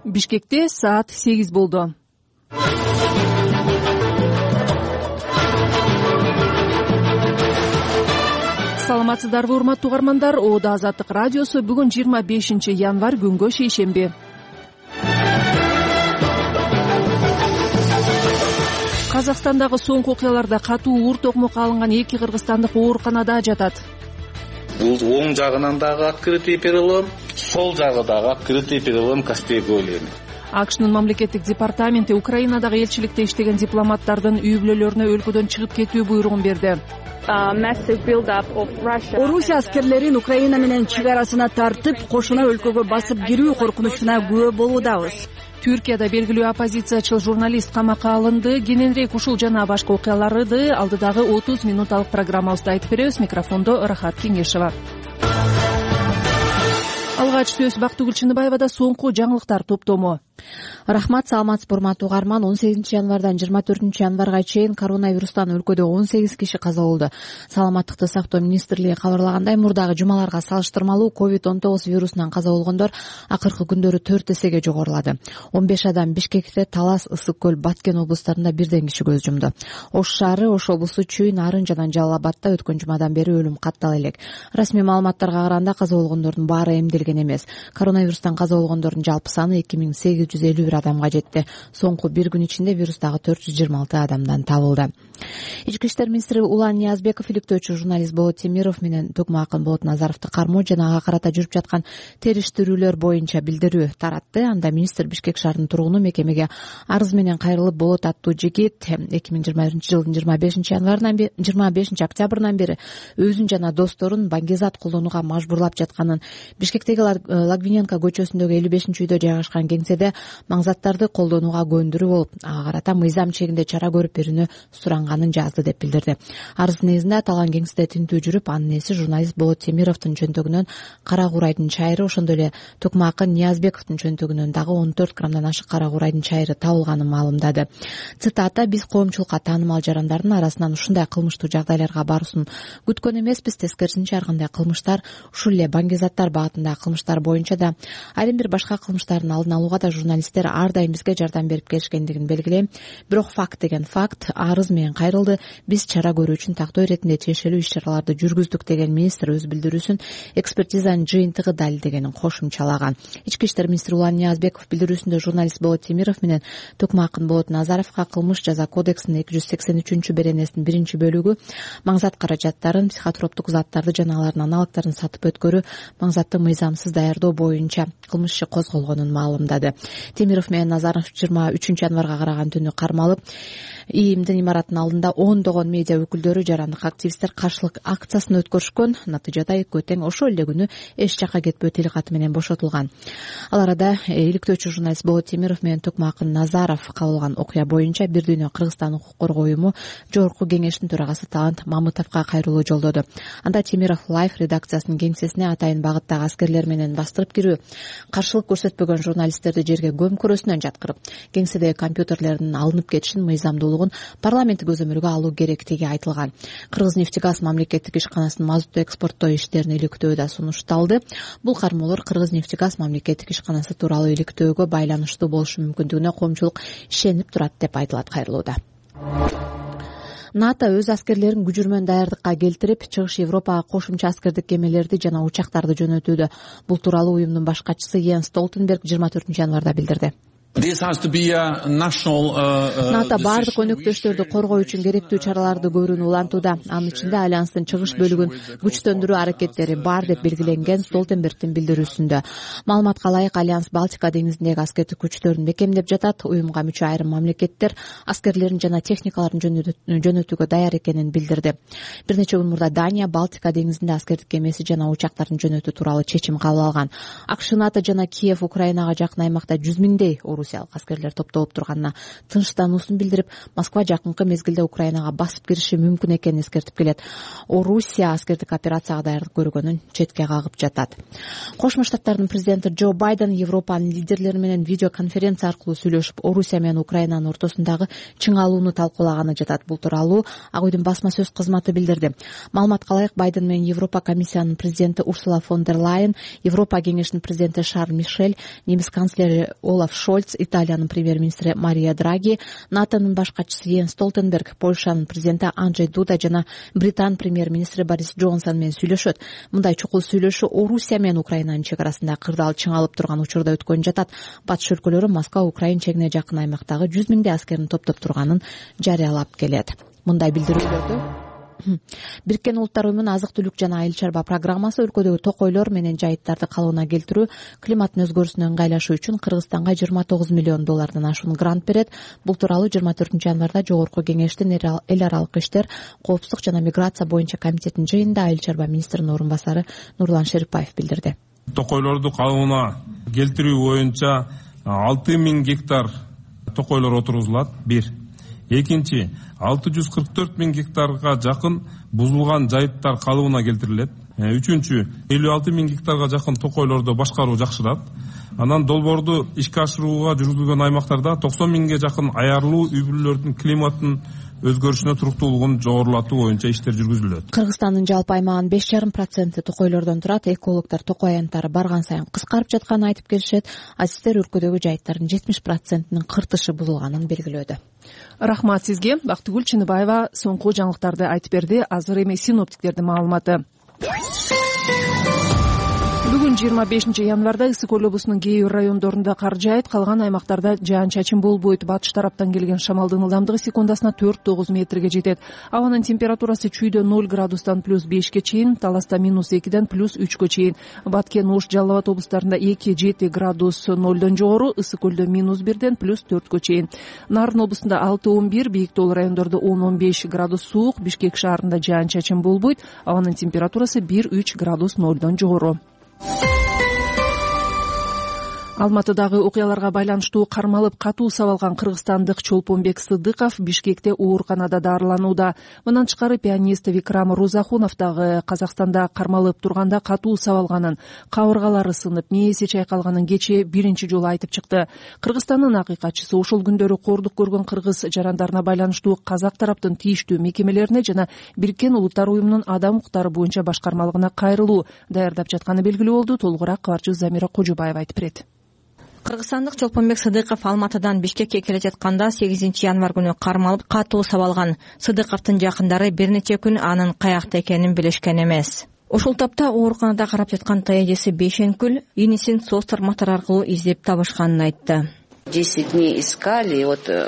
Бишкекте саат 8 болду. Саламатсыздарбы урматтуу угармандар, Оода Азаттык радиосу бүгүн 25 январь күнгө шейшемби. Казакстандагы соңку окуяларда катуу уур токмок алынган 2 кыргызстандык ооруканада жатат. Бул оң жагынан дагы открытый перелом, сол жагы дагы открытый перелом костей голени. АКШнын мамлекеттик департаменти Украинадагы элчиликте иштеген дипломаттардын үй бүлөлөрүнө өлкөдөн чыгып кетүү буйругун берди. Орусия аскерлерин Украина менен чек арасына тартып, кошуна өлкөгө басып кирүү коркунучуна күбө болуудабыз. Түркияда белгилүү оппозициячыл журналист камакка алынды. Кененирээк ушул жана башка окуяларды алдыдагы 30 минуталык программабызда айтып беребиз. Микрофондо Рахат Кеңешова. Алгач сөз Бактыгүл Чыныбаевада соңку жаңылыктар топтому. Рахмат, саламатсызбы урматтуу угарман. 18 январдан 24 январга чейин коронавирустан өлкөдө 18 киши каза болду. Саламаттыкты сактоо министрлиги кабарлагандай, мурдагы жумаларга салыштырмалуу COVID-19 вирусунан каза болгондор акыркы күндөрү 4 эсеге жогорулады. 15 адам Бишкекте, Талас, Ысык көл, Баткен облустарында бирден киши көз жумду. Ош шаары, Ош облусу, Чүйүн, Арын жана Жалал Абадта өткөн жумадан бери өлүм каттала элек. Расмий маалыматтарга караганда каза болгондордун баары эмделген эмес. Коронавирустан каза болгондордун жалпы саны 2851 адамга жетти. Соңку бир күн ичинде вирустагы 426 адамдан табылды. Ички иштер министри Улан Ниязбеков иликтөөчү журналист Болот Темиров менен Токмо Акын Болот Назаровду кармоо жана ага карата жүрүп жаткан териштирүүлөр боюнча билдирүү таратты. Анда министр Бишкек шаарынын тургуну мекемеге арыз менен кайрылып, Болот аттуу жигит 2021 жылдын 25 октябрынан бери өзүн жана досторун баңгизат колдонууга мажбурлап жатканын, Бишкектеги Лагвиненко көчөсүндөгү 55-үйдө жайгашкан кеңседе маңзаттарды колдонууга көндүрүү болуп, ага карата мыйзам чегинде чара көрүп берүүнү суранганын жазды деп билдирди. Арыздын негизинде аталган кеңседе тинтүү жүрүп, анын ээси журналист Болот Темировдун чөнтөгүнөн кара курайдын чайры, ошондой эле Токмо Акын Ниязбековдун чөнтөгүнөн дагы 14 граммдан ашык кара курайдын чайры табылганын маалымдады. Цитата: "Биз коомчулукка таанымал жарандардын арасынан ушундай кылмыштуу жагдайларга баруусун күткөн эмеспиз. Тескерисинче, ар кандай кылмыштар, ушул эле баңгизаттар баатындагы кылмыштар боюнча да, айрым бир башка кылмыштардын алдын алууга да журналисттер ар дайым бизге жардам берип келишкендигин белгилейм. Бирок факт деген факт, арыз менен кайрылды. Биз чара көрүү үчүн тактоо иретинде тиешелүү иш-чараларды жүргүздүк", деген министр өз билдирүүсүн экспертизанын жыйынтыгы далилдегенин кошумчалаган. Ички иштер министри Улан Ниязбеков билдирүүсүндө журналист Болот Темиров менен Токмо Акын Болот Назаровго кылмыш жаза кодексинин 283 беренесинин 1-бөлүгү маңзат каражаттарын, психотроптук заттарды жана алардын аналогдорун сатып өткөрүү, маңзатты мыйзамсыз даярдоо боюнча кылмыш иши козголгонун маалымдады. Темиров менен Назаров 23 январга караган түнү кармалып, ИИМдин имаратынын алдында ондогон медиа өкүлдөрү, жарандык активисттер каршылык акциясын өткөрүшкөн. Натыйжада экөө тең ошол эле күнү эч жакка кетпөө тил-каты менен бошотулган. Ал арада иликтөөчү журналист Болот Темиров менен Токмо Акын Назаров кабылган окуя боюнча Бир дүйнө Кыргызстан укук коргоо уюму жогорку кеңешинин төрагасы Талант Мамытовго кайрылуу жолдоду. Анда Темиров Лайф редакциясынын кеңсесине атайын багыттагы аскерлер менен бастырып кирүү, каршылык көрсөтпөгөн журналисттерди жерге көмкөрөсүнөн жаткырып, кеңседеги компьютерлердин алынып кетишин, мыйзамдуулугун парламенттик көзөмөлгө алуу керектиги айтылган. Кыргызнефтегаз мамлекеттик ишканасынын мазутту экспорттоо иштерин иликтөө да сунушталды. Бул кармоолор Кыргызнефтегаз мамлекеттик ишканасы тууралуу иликтөөгө байланыштуу болушу мүмкүндүгүнө коомчулук ишенип турат деп айтылат кайрылууда. НАТО өз аскерлерин күжүрмөн даярдыкка келтирип, Чыгыш Европага кошумча аскердик кемелерди жана учактарды жөнөтүүдө. Бул тууралуу уюмдун башкачысы Йенс Столтенберг 24 январда билдирди. НАТО баардык өнөктөштөрдү коргоо үчүн керектүү чараларды көрүүнү улантууда. Анын ичинде альянстын чыгыш бөлүгүн күчтөндүрүү аракеттери бар деп белгиленген Столтенбергдин билдирүүсүндө. Маалыматка ылайык, альянс Балтика деңизиндеги аскердик күчтөрүн бекемдеп жатат. Уюмга мүчө айрым мамлекеттер аскерлерин жана техникаларын жөнөтүүгө даяр экенин билдирди. Бир нече күн мурда Дания Балтика деңизинде аскердик кемеси жана учактарын жөнөтүү тууралуу чечим кабыл алган. АКШ, НАТО жана Киев Украинага жакын аймакта 100 миңдей орусиялык аскерлер топтолуп турганына тынчтануусун билдирип, Москва жакынкы мезгилде Украинага басып кириши мүмкүн экенин эскертип келет. Орусия аскердик операцияга даярдык көргөнүн четке кагып жатат. Кошмо Штаттардын президенти Джо Байден Европанын лидерлери менен видеоконференция аркылуу сүйлөшүп, Орусия менен Украинанын ортосундагы чыңалууну талкуулаганы жатат. Бул тууралуу Ак үйдүн басма сөз кызматы билдирди. Маалыматка ылайык, Байден менен Европа комиссиянын президенти Урсула фон дер Лайен, Европа кеңешинин президенти Шарль Мишель, немис канцлери Олаф Шольц, Италиянын премьер-министри Мария Драги, НАТОнун баш катчысы Йенс Столтенберг, Польшанын президенти Анджей Дуда жана Британ премьер-министри Борис Джонсон менен сүйлөшөт. Мындай чукул сүйлөшүү Орусия менен Украинанын чек арасында кырдаал чыңалып турган учурда өткөн жатат. Батыш өлкөлөрү Москва Украин чегине жакын аймактагы 100 миңдей аскерин топтоп турганын жарыялап келет. Мындай билдирүүлөрдө Бириккен Улуттар Уюмунун азык-түлүк жана айыл чарба программасы өлкөдөгү токойлор менен жайыттарды калыбына келтирүү, климаттын өзгөрүүсүнө ыңгайлашуу үчүн Кыргызстанга $29 миллион ашуун грант берет. Бул тууралуу 24 январда Жогорку Кеңештин эл аралык иштер, коопсуздук жана миграция боюнча комитетинин жыйынында айыл чарба министринин орун басары Нурлан Шерипбаев билдирди. Токойлорду калыбына келтирүү боюнча 6000 гектар токойлор отургузулат. Экинчи, 644 000 гектарга жакын бузулган жайыттар калыбына келтирилет. Үчүнчү, 56 000 гектарга жакын токойлорду башкаруу жакшырат. Анан долбоорду ишке ашырууга жүргүзүлгөн аймактарда 90 000ге жакын аярлуу үй бүлөлөрдүн климаттын өзгөрүшүнө туруктуулугун жогорулатуу боюнча иштер жүргүзүлөт. Кыргызстандын жалпы аймагынын 5,5% токойлордон турат. Экологдор токой аянттары барган сайын кыскарып жатканын айтып келишет. Азиздер өлкөдөгү жайыттардын 70%-нин кыртышы бузулганын белгилөөдө. Рахмат сизге. Бактыгүл Чыныбаева соңку жаңылыктарды айтып берди. Азыр эми синоптиктердин маалыматы. Бүгүн 25 январда Ысык Көл облусунун кээ бир райондорунда кар жаайт, калган аймактарда жаан-чачын болбойт. Батыш тараптан келген шамалдын ылдамдыгы секундасына 4-9 метрге жетет. Абанын температурасы чүйдө 0 градустан +5ке чейин, Таласта -2ден +3кө чейин. Баткен, Ош, Жалал Абад облустарында 2-7 градус 0дон жогору, Ысык Көлдө -1ден +4кө чейин. Нарын облусунда 6-11, Бийик Тоол райондордо 10-15 градус суук, Бишкек шаарында жаан-чачын болбойт. Абанын температурасы 1-3 градус 0дон жогору. Алматыдагы окуяларга байланыштуу кармалып катуу сабалган кыргызстандык Чолпонбек Сыдыков Бишкекте ооруканада дарыланууда. Мындан тышкары пианист Викрам Розахунов дагы Казакстанда кармалып турганда катуу сабалганын, кабыргалары сынып, мээси чайкалганын кечээ биринчи жолу айтып чыкты. Кыргызстандын акыйкатчысы ошол күндөрү кордук көргөн кыргыз жарандарына байланыштуу казак тараптын тийиштүү мекемелерине жана Бириккен Улуттар Уюмунун адам укуктары боюнча башкармалыгына кайрылуу даярдап жатканы белгилүү болду. Толугураак кабарчы Замира Кожубаева айтып берет. Кыргызстандык Чолпонбек Сыдыков Алматыдан Бишкекке келе жатканда 8 январ күнү кармалып катуу сабалган. Сыдыковдун жакындары бир нече күн анын каякта экенин билишкен эмес. Ушул тапта ооруканада карап жаткан таежеси Бейшенкүл инисин соц тармактар аркылуу издеп табышканын айтты. 10 дней искали,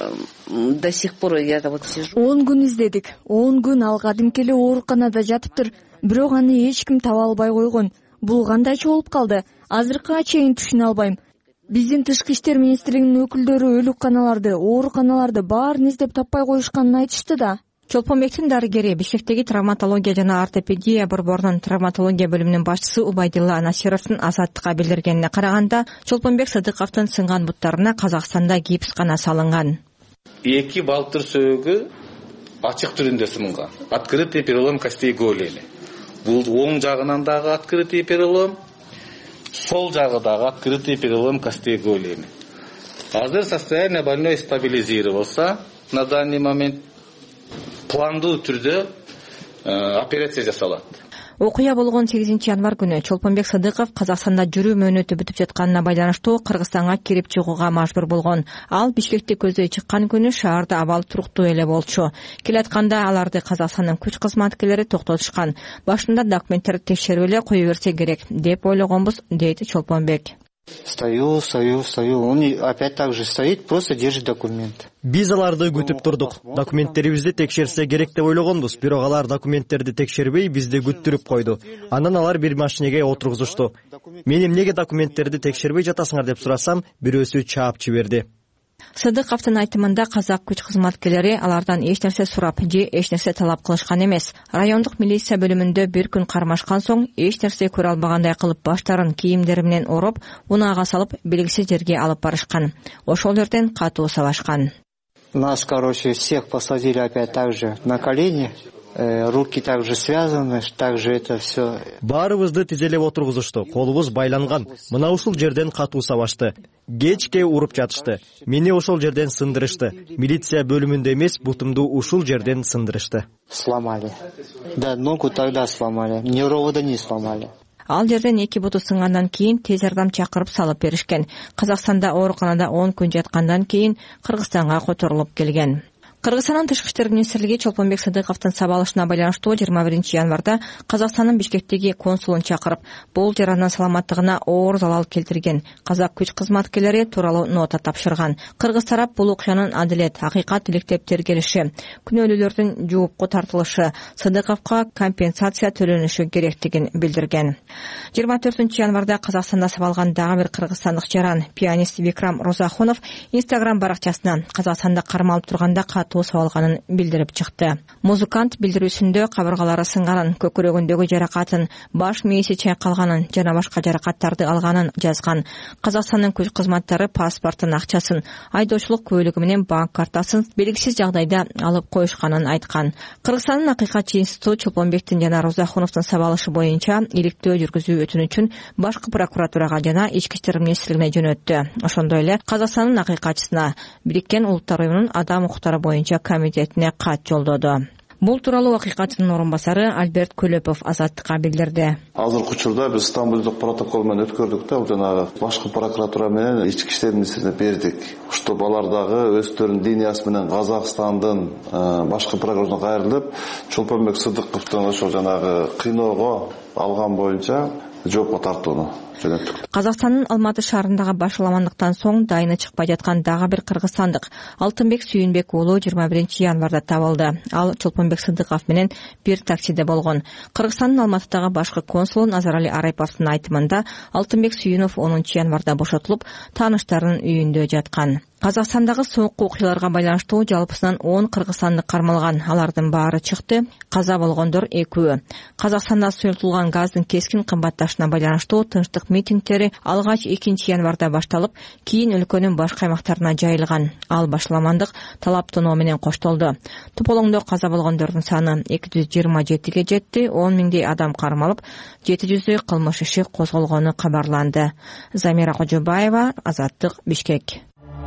до сих пор я вот сижу. 10 күн издедик. 10 күн ал кадимки эле ооруканада жатыптыр. Бирок аны эч ким таба албай койгон. Бул кандайча болуп калды? Азыркыга чейин түшүнө албайм. Биздин Тышкы иштер министрлигинин өкүлдөрү өлүкканаларды, ооруканаларды баарын издеп таппай коюшканын айтышты да. Чолпонбектин дарыгери Бишкектеги травматология жана ортопедия борборунун травматология бөлүмүнүн башчысы Убайдилла Насировдун Азаттыкка билдиргенине караганда, Чолпонбек Сыдыковдун сынган буттарына Казакстанда гипс гана салынган. 2 балтыр сөөгү ачык түрүндө сынган. Открытый перелом костей голени. Бул оң жагынан дагы открытый перелом, сол жагы дагы открытый перелом костей голени. Азыр состояние больной стабилизировался. На данный момент пландуу түрдө операция жасалат. Окуя болгон 8 январ күнү Чолпонбек Сыдыков Казакстанда жүрүү мөөнөтү бүтүп жатканына байланыштуу Кыргызстанга кирип чыгууга мажбур болгон. Ал Бишкекти көздөй чыккан күнү шаарда абал туруктуу эле болчу. Келатканда аларды Казакстандын күч кызматкерлери токтотушкан. Башында документтерди текшерип эле кое берсе керек деп ойлогонбуз, дейт Чолпонбек. Стою. Он опять так же стоит, просто держит документ. Биз аларды күтүп турдук. Документтерибизди текшерсе керек деп ойлогонбуз, бирок алар документтерди текшербей бизди күттүрүп койду. Андан алар бир машинеге отургузушту. Мен эмнеге документтерди текшербей жатасыңар деп сурасам, бирөөсү чаап жиберди. Сыдыковдун айтымында казак күч кызматкерлери алардан эч нерсе сурап же эч нерсе талап кылышкан эмес. Райондук милиция бөлүмүндө бир күн кармашкан соң эч нерсе көрө албагандай кылып баштарын кийимдери менен ороп, унаага салып белгисиз жерге алып барышкан. Ошол жерден катуу сабашкан. Нас, всех посадили опять так же на колени. Руки также связаны, также это все. Баарыбызды тизелеп отургузушту, колубуз байланган. Мына ушул жерден катуу сабашты. Кечке уруп жатышты. Мени ошол жерден сындырышты. Милиция бөлүмүндө эмес, бутумду ушул жерден сындырышты. Сломали. Да, ногу тогда сломали. Неровода не сломали. Ал жерден 2 буту сынгандан кийин тез жардам чакырып салып беришкен. Казакстанда ооруканада 10 күн жаткандан кийин Кыргызстанга которулуп келген. Кыргызстандын тышкы иштер министрлиги Чолпонбек Сыдыковдун сабалышына байланыштуу 21 январда Казакстандын Бишкектеги консулун чакырып, бул жаранын саламаттыгына оор залал келтирген казак күч кызматкерлери тууралуу нота тапшырган. Кыргыз тарап бул окуянын адилет, акыйкат иликтеп тергелиши, күнөөлүүлөрдүн жоопко тартылышы, Сыдыковго компенсация төлөнүшү керектигин билдирген. 24 январда Казакстанда сабалган дагы бир кыргызстандык жаран, пианист Викрам Розахунов Instagram баракчасына Казакстанда кармалып турганда сабалганын билдирип чыкты. Музыкант билдирүүсүндө кабыргалары сынганын, көкүрөгүндөгү жаракатын, баш мээси чайкалганын жана башка жаракаттарды алганын жазган. Казакстандын күч кызматтары паспортун, акчасын, айдоочулук куөлүгү менен банк картасын белгисиз жагдайда алып коюшканын айткан. Кыргызстандын акыйкатчы институту Чолпонбектин жана Розахуновдун сабалышы боюнча иликтөө жүргүзүү өтүнүчүн башкы прокуратурага жана ички иштер министрлигине жөнөттү. Ошондой эле Казакстандын акыйкатчысына Бириккен Улуттар уюмунун адам укуктары боюнча комитетине кат жолдоду. Бул тууралуу акыйкатчынын орун басары Альберт Көлөпов Азаттыкка билдирди. Азыркы учурда биз Стамбулдук протокол менен өткөрдүк да, жанагы башкы прокуратура менен ички иштер министрлигине бердик. Ушул балардагы өздөрүнүн линиясы менен Казакстандын башкы прокуратурасына кайрылып, Чолпонбек Сыдыковдун ошол жанагы кыйноого алган боюнча жоопко тартууну жөнөттүк. Казакстандын Алматы шаарындагы башаламандыктан соң дайыны чыкпай жаткан дагы бир кыргызстандык Алтынбек Сүйүнбек уулу 21 январда табылды. Ал Чолпонбек Сыдыков менен бир таксиде болгон. Кыргызстандын Алматыдагы башкы консулу Назарали Арайповдун айтымында Алтынбек Сүйүнов 10 январда бошотулуп, тааныштарынын үйүндө жаткан. Казакстандагы соокку окуяларга байланыштуу жалпысынан 10 кыргызстандык кармалган. Алардын баары чыкты. Каза болгондор 2. Казакстанда сұйылтылган газдын кескин кымбатташына байланыштуу тынчтык митингдери алгач 2 январда башталып, кийин өлкөнүн башка аймактарына жайылган. Ал башаламандык талап тоноо менен коштолду. Тополоңдо каза болгондордун саны 227ге жетти. 10 миңдей адам кармалып, 700 кылмыш иши козголгону кабарланды. Замира Кожобаева, Азаттык, Бишкек.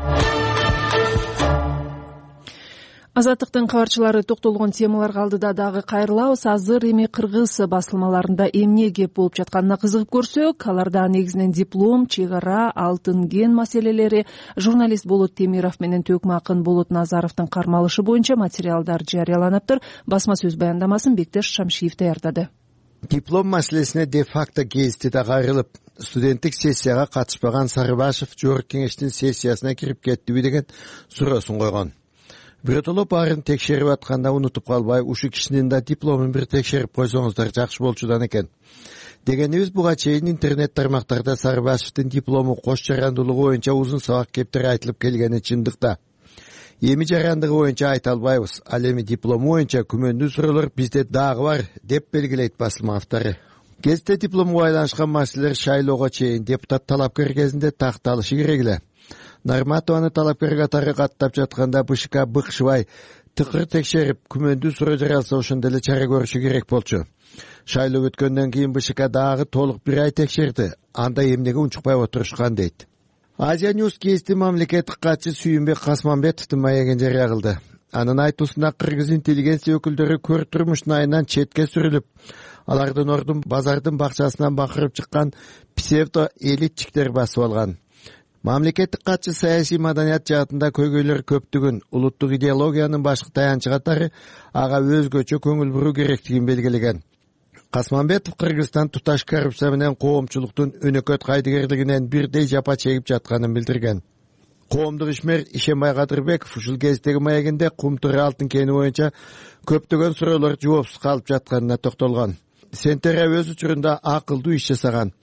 Азаттыктын кабарчылары токтолгон темаларга алдыда дагы кайрылабыз. Азыр эми кыргыз басылмаларында эмне кеп болуп жатканына кызыгып көрсөк, аларда негизинен диплом, чек ара, алтын ген маселелери, журналист Болот Темиров менен Төкмакын Болот Назаровдун кармалышы боюнча материалдар жарыяланыптыр. Басма сөз баяндамасын Бектеш Шамшиев даярдады. Диплом маселесине де-факто гезитте кайрылып, студенттик сессияга катышпаган Сарыбашев Жогорку кеңештин сессиясына кирип кеттиби деген суроосун койгон. Биротоло баарын текшерип атканда унутуп калбай, ушу кишинин да дипломун бир текшерип койсоңуздар жакшы болчудан экен. Дегенибиз буга чейин интернет тармактарда Сарыбашевдин диплому кош жарандуулугу боюнча узун сабак кептири айтылып келгени чындык да. Эми жарандыгы боюнча айта албайбыз. Ал эми диплому боюнча күмөндүү суроолор бизде дагы бар, деп белгилейт басылма автору. Гезитте дипломго байланышкан маселелер шайлоого чейин депутат талапкер кезинде такталышы керек эле. Нарматованы талапкер катары каттап жатканда БШК быкшыбай тыкыр текшерип, күмөндүү суроо жаралса ошондо эле чара көрүшү керек болчу. Шайлоо өткөндөн кийин БШК дагы толук бир ай текшерди. Анда эмнеге унчукпай отурушкан дейт. Азия Ньюс гезити мамлекеттик катчы Сүйүнбек Касманбетовдун маегин жарыя кылды. Анын айтуусунда кыргыз интеллигенция өкүлдөрү көр турмуштун айынан четке сүрүлүп, алардын ордун базардын бакчасынан бакырып чыккан псевдо элитчиктер басып алган. Мамлекеттик катчы саясий маданият жаатында көйгөйлөр көптүгүн, улуттук идеологиянын башкы таянчы катары ага өзгөчө көңүл буруу керектигин белгилеген. Касманбетов Кыргызстан туташ коррупция менен коомчулуктун өнөкөт кайдыгерлигинен бирдей жапа чегип жатканын билдирген. Коомдук ишмер Ишембай Кадырбеков ушул кездеги маегинде Кумтуру алтын кени боюнча көптөгөн суроолор жоопсуз калып жатканына токтолгон. Сентера өз учурунда акылдуу иш жасаган.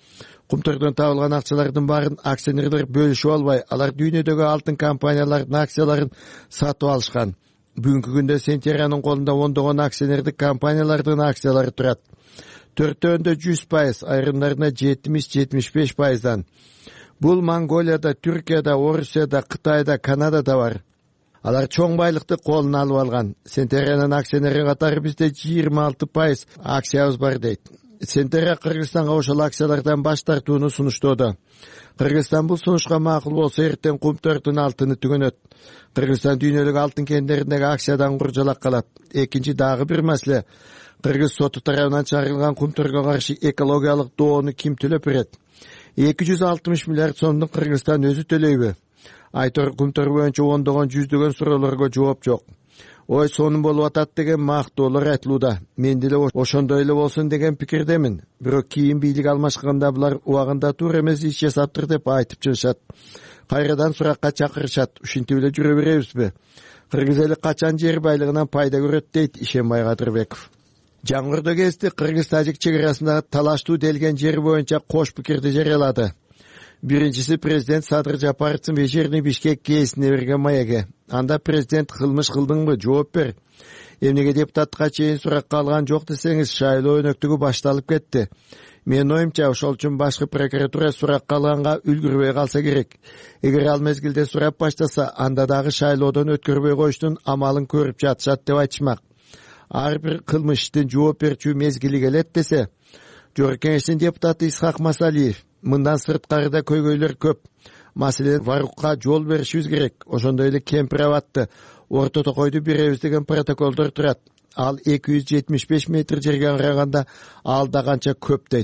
Кумтордон табылган акчалардын баарын акционерлер бөлүшүп албай, алар дүйнөдөгү алтын компаниялардын акцияларын сатып алышкан. Бүгүнкү күндө Сентериянын колунда ондогон акционердик компаниялардын акциялары турат. 4-өндө 100%, айрымдарына 70-75%. Бул Монголияда, Түркияда, Орусияда, Кытайда, Канадада бар. Алар чоң байлыкты колуна алып алган. Сентериянын акционери катары бизде 26% акциябыз бар дейт. Сентерия Кыргызстанга ошол акциялардан баш тартууну сунуштоодо. Кыргызстан бул сунушка макул болсо эртең Кумтөрдүн алтыны түгөнөт. Кыргызстан дүйнөлүк алтын кендериндеги акциядан куржалак калат. Экинчи дагы бир маселе. Кыргыз соту тарабынан чыгарылган Кумтөргө каршы экологиялык доону ким төлөп берет? 260 миллиард сомдун Кыргызстан өзү төлөйбү? Айтор Кумтөр боюнча ондогон жүздөгөн суроолорго жооп жок. Ой, сонун болуп атат деген мактоолор айтылууда. Мен деле ошондой эле болсун деген пикирдемин. Бирок кийин бийлик алмашканда булар убагында туура эмес иш жасаптыр деп айтып чыгышат. Кайрадан суракка чакырышат. Ушинтип эле жүрө беребизби? Кыргыз эли качан жер байлыгынан пайда көрөт дейт Ишенбай Кадырбеков. Жаңгырдоо кезди Кыргыз-Тажик чек арасындагы талаштуу делген жер боюнча кош пикирди жарыялады. Биринчиси президент Садыр Жапаровдун вечерний Бишкек кесине берген маяги. Анда президент кылмыш кылдыңбы, жооп бер. Эмнеге депутатка чейин суракка алган жок десеңиз, шайлоо өнөктүгү башталып кетти. Менин оюмча, ошол үчүн башкы прокуратура суракка алганга үлгүрбөй калса керек. Эгер ал мезгилде сурап баштаса, анда дагы шайлоодон өткөрбөй коюштун амалын көрүп жатышат деп айтышмак. Ар бир кылмыш иштин жооп берчү мезгили келет десе, Жогорку Кеңештин депутаты Исхак Масалиев, мындан сырткары да көйгөйлөр көп. Маселен, варукка жол беришибиз керек. Ошондой эле кемпир абатты орто токойду беребиз деген протоколдор турат. Ал 275 метр жерге караганда ал да канча көп дейт.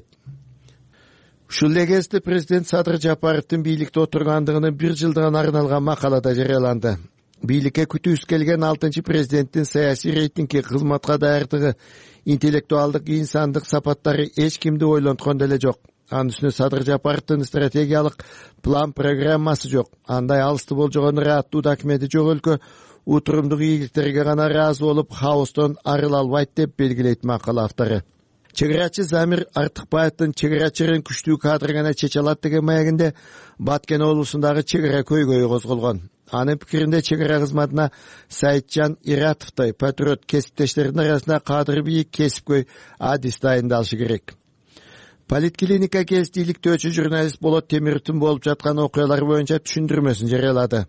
Ушул эле кезде президент Садыр Жапаровдун бийликте отургандыгынын 1 жылдыгына арналган макалада жарыяланды. Бийликке күтүүсүз келген 6-чы президенттин саясий рейтингге кызматка даярдыгы, интеллектуалдык, инсандык сапаттары эч кимди ойлонткон деле жок. Анын үстүнө Садыр Жапаровдун стратегиялык план программасы жок. Андай алысты болжогон ырааттуу документи жок өлкө утурумдук ийгиликтерге гана ыраазы болуп, хаостон арыла албайт деп белгилейт макала автору. Чеграчы Замир Артыкбаевдин чеграчырын күчтүү кадр гана чече алат деген маягинде Баткен облусундагы чегара көйгөйү козголгон. Анын пикиринде чегара кызматына Саитжан Иратовдой патриот кесиптештердин арасында кадыр бийик кесипкөй адис дайындалышы керек. Политклиника кезинде иликтөөчү журналист Болот Темировдун болуп жаткан окуялар боюнча түшүндүрмөсүн жарыялады.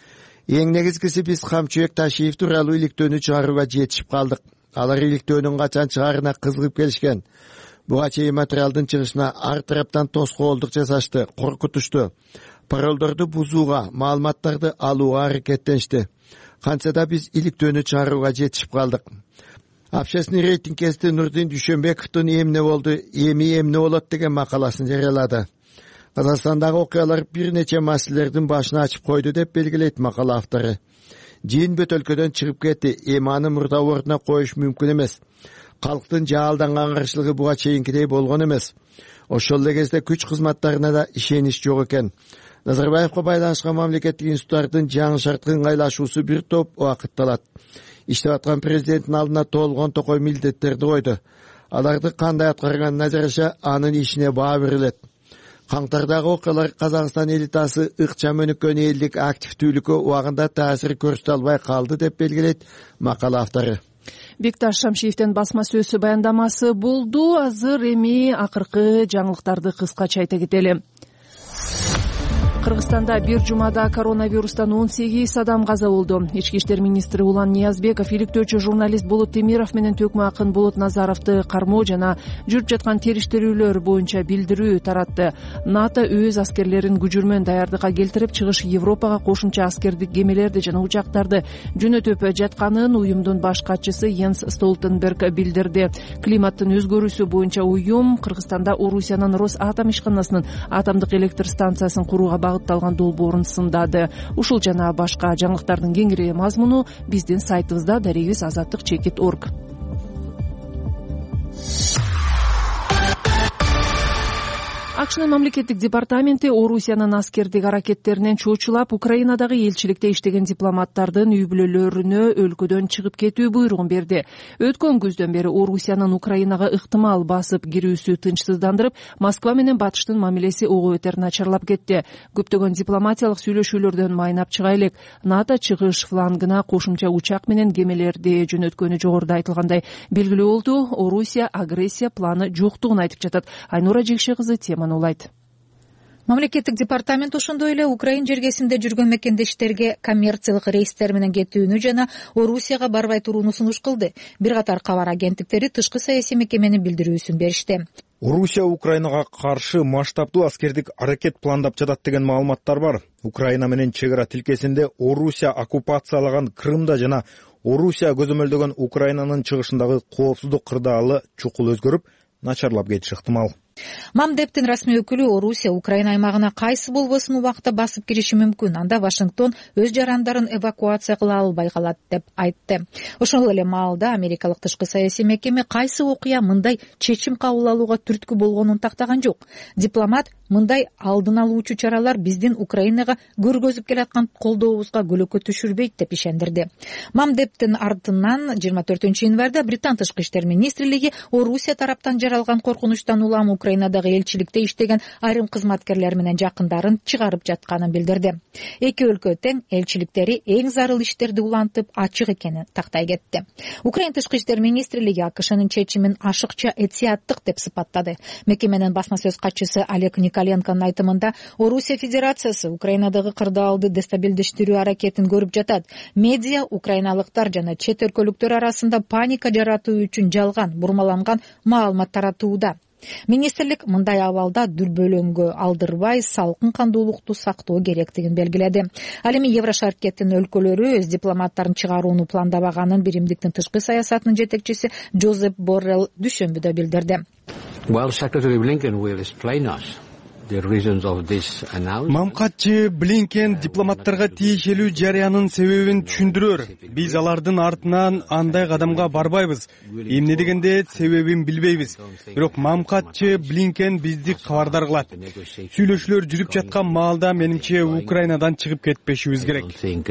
Эң негизгиси биз Камчыбек Ташиев тууралуу иликтөөнү чыгарууга жетишип калдык. Алар иликтөөнүн качан чыгарына кызыгып келишкен. Буга чейин материалдын чыгышына ар тараптан тоскоолдук жасашты, коркутушту. Паролдорду бузууга, маалыматтарды алууга аракеттеништи. Кантса да биз иликтөөнү чыгарууга жетишип калдык. Общественный рейтинг кезинде Нурдин Дүйшөнбековдун эмне болду, эмне болот деген макаласын жарыялады. Казакстандагы окуялар бир нече маселелердин башын ачып койду деп белгилейт макала автору. Жин бөтөлкөдөн чыгып кетти, аны мурда ордуна коюш мүмкүн эмес. Калктын жаалданган каршылыгы буга чейинкидей болгон эмес. Ошол эле кезде күч кызматтарына да ишенич жок экен. Назарбаевга байланышкан мамлекеттик институттардын жаңы шартка ыңгайлашуусу бир топ убакытты алат. Иштеп аткан президенттин алдына толгон токой милдеттерди койду. Аларды кандай аткарганына жараша анын ишине баа берилет. Каңтардагы окуялар Казакстан элитасы ыкчам өнүккөн элдик активдүүлүккө убагында таасир көрсөтө албай калды деп белгилейт макала автору. Бекташ Шамшиевдин басма сөзү баяндамасы болду. Азыр эми акыркы жаңылыктарды кыскача айта кетели. Кыргызстанда бир жумада коронавирустан 18 адам каза болду. Ички иштер министри Улан Ниязбеков иликтөөчү журналист Болот Темиров менен төкмө акын Болот Назаровду кармоо жана жүрүп жаткан териштирүүлөр боюнча билдирүү таратты. НАТО өз аскерлерин күжүрмөн даярдыкка келтирип, чыгыш Европага кошумча аскердик кемелерди жана учактарды жөнөтүп жатканын уюмдун баш катчысы Йенс Столтенберг билдирди. Климаттын өзгөрүүсү боюнча уюм Кыргызстанда Орусиянын Росатом ишканасынын атомдук электр станциясын курууга багытталган долбоорун сындады. Ушул жана башка жаңылыктардын кеңири мазмуну биздин сайтыбызда darigis.azаттык.org. акшнын мамлекеттик департаменти Орусиянын аскердик аракеттеринен чочулап, Украинадагы элчиликте иштеген дипломаттардын үй бүлөлөрүнө өлкөдөн чыгып кетүү буйругун берди. Өткөн күздөн бери Орусиянын Украинага ыктымал басып кирүүсү тынчсыздандырып, Москва менен Батыштын мамилеси ого бетер начарлап кетти. Көптөгөн дипломатиялык сүйлөшүүлөрдөн майнап чыга элек. НАТО чыгыш флангына кошумча учак менен кемелерди жөнөткөнү жогоруда айтылгандай белгилүү болду. Орусия агрессия планы жоктугун айтып жатат. Айнура Жекше кызы теманы улайт. Мамлекеттик департамент ошондой эле Украин жергесинде жүргөн мекендештерге коммерциялык рейстер менен кетүүнү жана Орусияга барбай турууну сунуш кылды. Бир катар кабар агенттиктери тышкы саясий мекеменин билдирүүсүн беришти. Орусия Украинага каршы масштабдуу аскердик аракет пландап жатат деген маалыматтар бар. Украина менен чек ара тилкесинде Орусия оккупациялаган Крымда жана Орусия көзөмөлдөгөн Украинанын чыгышындагы коопсуздук кырдаалы чукул өзгөрүп, начарлап кетиши ыктымал. Мамдептин расмий өкүлү Орусия Украина аймагына кайсы болбосун убакта басып кириши мүмкүн. Анда Вашингтон өз жарандарын эвакуация кыла албай калат деп айтты. Ошол эле маалда америкалык тышкы саясий мекеме кайсы окуя мындай чечим кабыл алууга түрткү болгонун тактаган жок. Дипломат мындай алдын алуучу чаралар биздин Украинага көргөзүп келаткан колдообузга көлөкө түшүрбөйт деп ишендирди. Мамдептин артынан 24-январда Британ тышкы иштер министрлиги Орусия тараптан жаралган коркунучтан улам Украинадагы элчиликте иштеген айрым кызматкерлер менен жакындарын чыгарып жатканын билдирди. Эки өлкө тең элчиликтери эң зарыл иштерди улантып ачык экенин тактай кетти. Украин тышкы иштер министрлиги АКШнын чечимин ашыкча этиаттык деп сыпаттады. Мекеменин басма сөз катчысы Олег Николенконун айтымында, Орусия Федерациясы Украинадагы кырдаалды дестабилдештирүү аракетин көрүп жатат. Медиа украиналыктар жана чет өлкөлүктөр арасында паника жаратуу үчүн жалган, бурмаланган маалымат таратууда. Министрлик мындай абалда дүрбөлөңгө алдырбай салкын кандуулукту сактоо керектигин белгиледи. Ал эми Еврошаркеттин өлкөлөрү өз дипломаттарын чыгарууну пландабаганын Биримдиктин тышкы саясатынын жетекчиси Жозеп Боррелл дүйшөмбүдө билдирди. Мамкатчы Блинкен дипломаттарга тиешелүү жарыянын себебин түшүндүрөр. Биз алардын артынан андай кадамга барбайбыз. Эмне дегенде себебин билбейбиз. Бирок мамкатчы Блинкен бизди кабардар кылат. Сүйлөшүүлөр жүрүп жаткан маалда менимче Украинадан чыгып кетпешибиз керек.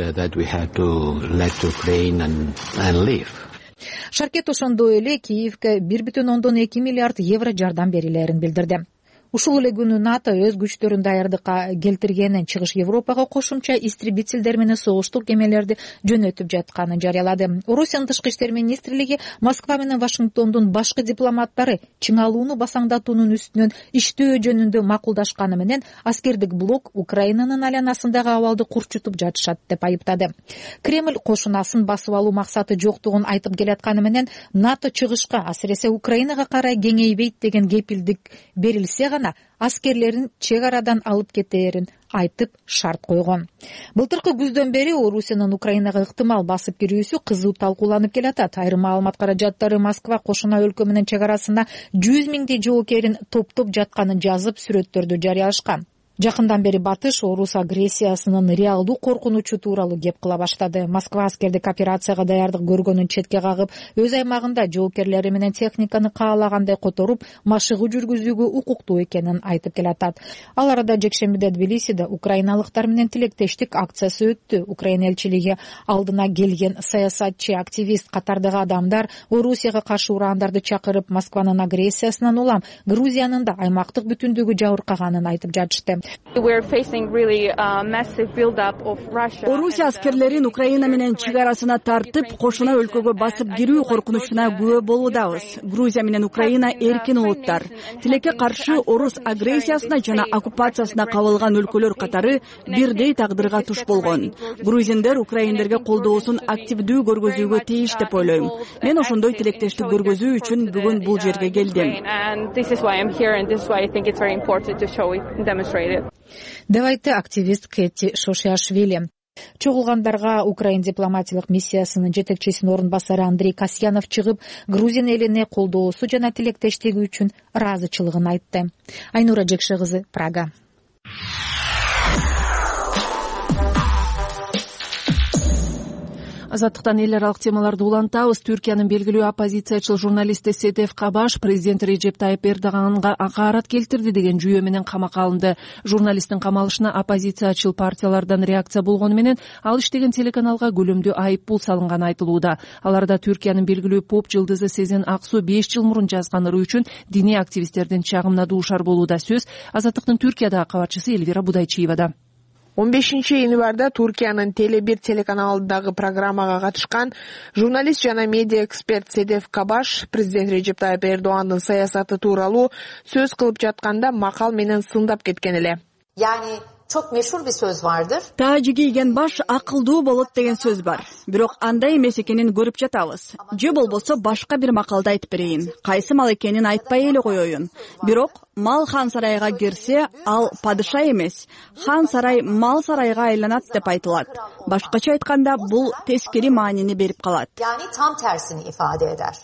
Шаркет ошондой эле Киевке 1,2 миллиард евро жардам берилерин билдирди. Ушул эле күнү НАТО өз күчтөрүн даярдыкка келтиргенин, Чыгыш Европага кошумча истребительдер менен согуштук кемелерди жөнөтүп жатканын жарыялады. Орусиянын тышкы иштер министрлиги Москва менен Вашингтондун башкы дипломаттары чыңалууну басаңдатуунун үстүнөн иштөө жөнүндө макулдашканы менен аскердик блок Украинанын айланасындагы абалды курчутуп жатышат деп айыптады. Кремль кошунасын басып алуу максаты жоктугун айтып келатканы менен НАТО чыгышка, асыресе Украинага карай кеңейбейт деген кепилдик берилсе гана аскерлерин чек арадан алып кетээрин айтып шарт койгон. Былтыркы күздөн бери Орусиянын Украинага ыктымал басып кирүүсү кызуу талкууланып келатат. Айрым маалымат каражаттары Москва кошуна өлкө менен чек арасында 100 миңдей жоокерин топтоп жатканын жазып, сүрөттөрдү жарыялашкан. Жакындан бери Батыш орус агрессиясынын реалдуу коркунучу тууралуу кеп кыла баштады. Москва аскердик операцияга даярдык көргөнүн четке кагып, өз аймагында жоокерлери менен техниканы каалагандай которуп, машыгуу жүргүзүүгө укуктуу экенин айтып келатат. Ал арада жекшембиде Тбилисиде украиналыктар менен тилектештик акциясы өттү. Украина элчилиги алдына келген саясатчы, активист катардагы адамдар Орусияга каршы урандарды чакырып, Москванын агрессиясынан улам Грузиянын да аймактык бүтүндүгү жабыркаганын айтып жатышты. Орусия аскерлерин Украина менен чек арасына тартып, кошуна өлкөгө басып кирүү коркунучуна күбө болуудабыз. Грузия менен Украина эркин улуттар. Тилекке каршы орус агрессиясына жана оккупациясына кабылган өлкөлөр катары бирдей тагдырга туш болгон. Грузиндер украиндерге колдоосун активдүү көргөзүүгө тийиш деп ойлойм. Мен ошондой тилектештик көргөзүү үчүн бүгүн бул жерге келдим. Деп айтты активист Кэти Шошиашвили. Чогулгандарга Украин дипломатиялык миссиясынын жетекчисинин орун басары Андрей Касьянов чыгып, Грузин элине колдоосу жана тилектештиги үчүн ыраазычылыгын айтты. Айнура Жекше кызы, Прага. Азаттыктан эл аралык темаларды улантабыз. Түркиянын белгилүү оппозициячыл журналисти Седеф Кабаш президент Режеп Тайып Эрдоганга акаарат келтирди деген жүйө менен камакка алынды. Журналисттин камалышына оппозициячыл партиялардан реакция болгону менен ал иштеген телеканалга көлөмдүү айып пул салынганы айтылууда. Аларда Түркиянын белгилүү поп жылдызы Сезен Аксу 5 жыл мурун жазган ыры үчүн диний активисттердин чагымына дуушар болууда. Сөз Азаттыктын Түркиядагы кабарчысы Элвира Будайчиевада. 15-январда Туркиянын Теле1 телеканалындагы программага катышкан журналист жана медиа эксперт Седеф Кабаш президент Режеп Тайып Эрдогандын саясаты тууралуу сөз кылып жатканда макал менен сындап кеткен эле. Çok meşhur bir söz vardır. Taacı giygen baş akıldığı bolot деген söz бар. Бирок андай эмес экенин көрүп жатабыз. Же болбосо башка бир макалда айтып берейин. Кайсы мал экенин айтпай эле коеюн. Бирок мал хан сарайга кирсе, ал падыша эмес. Хан сарай мал сарайга айланат деп айтылат. Башкача айтканда бул тескери маанини берип калат. Yani tam tersini ifade eder.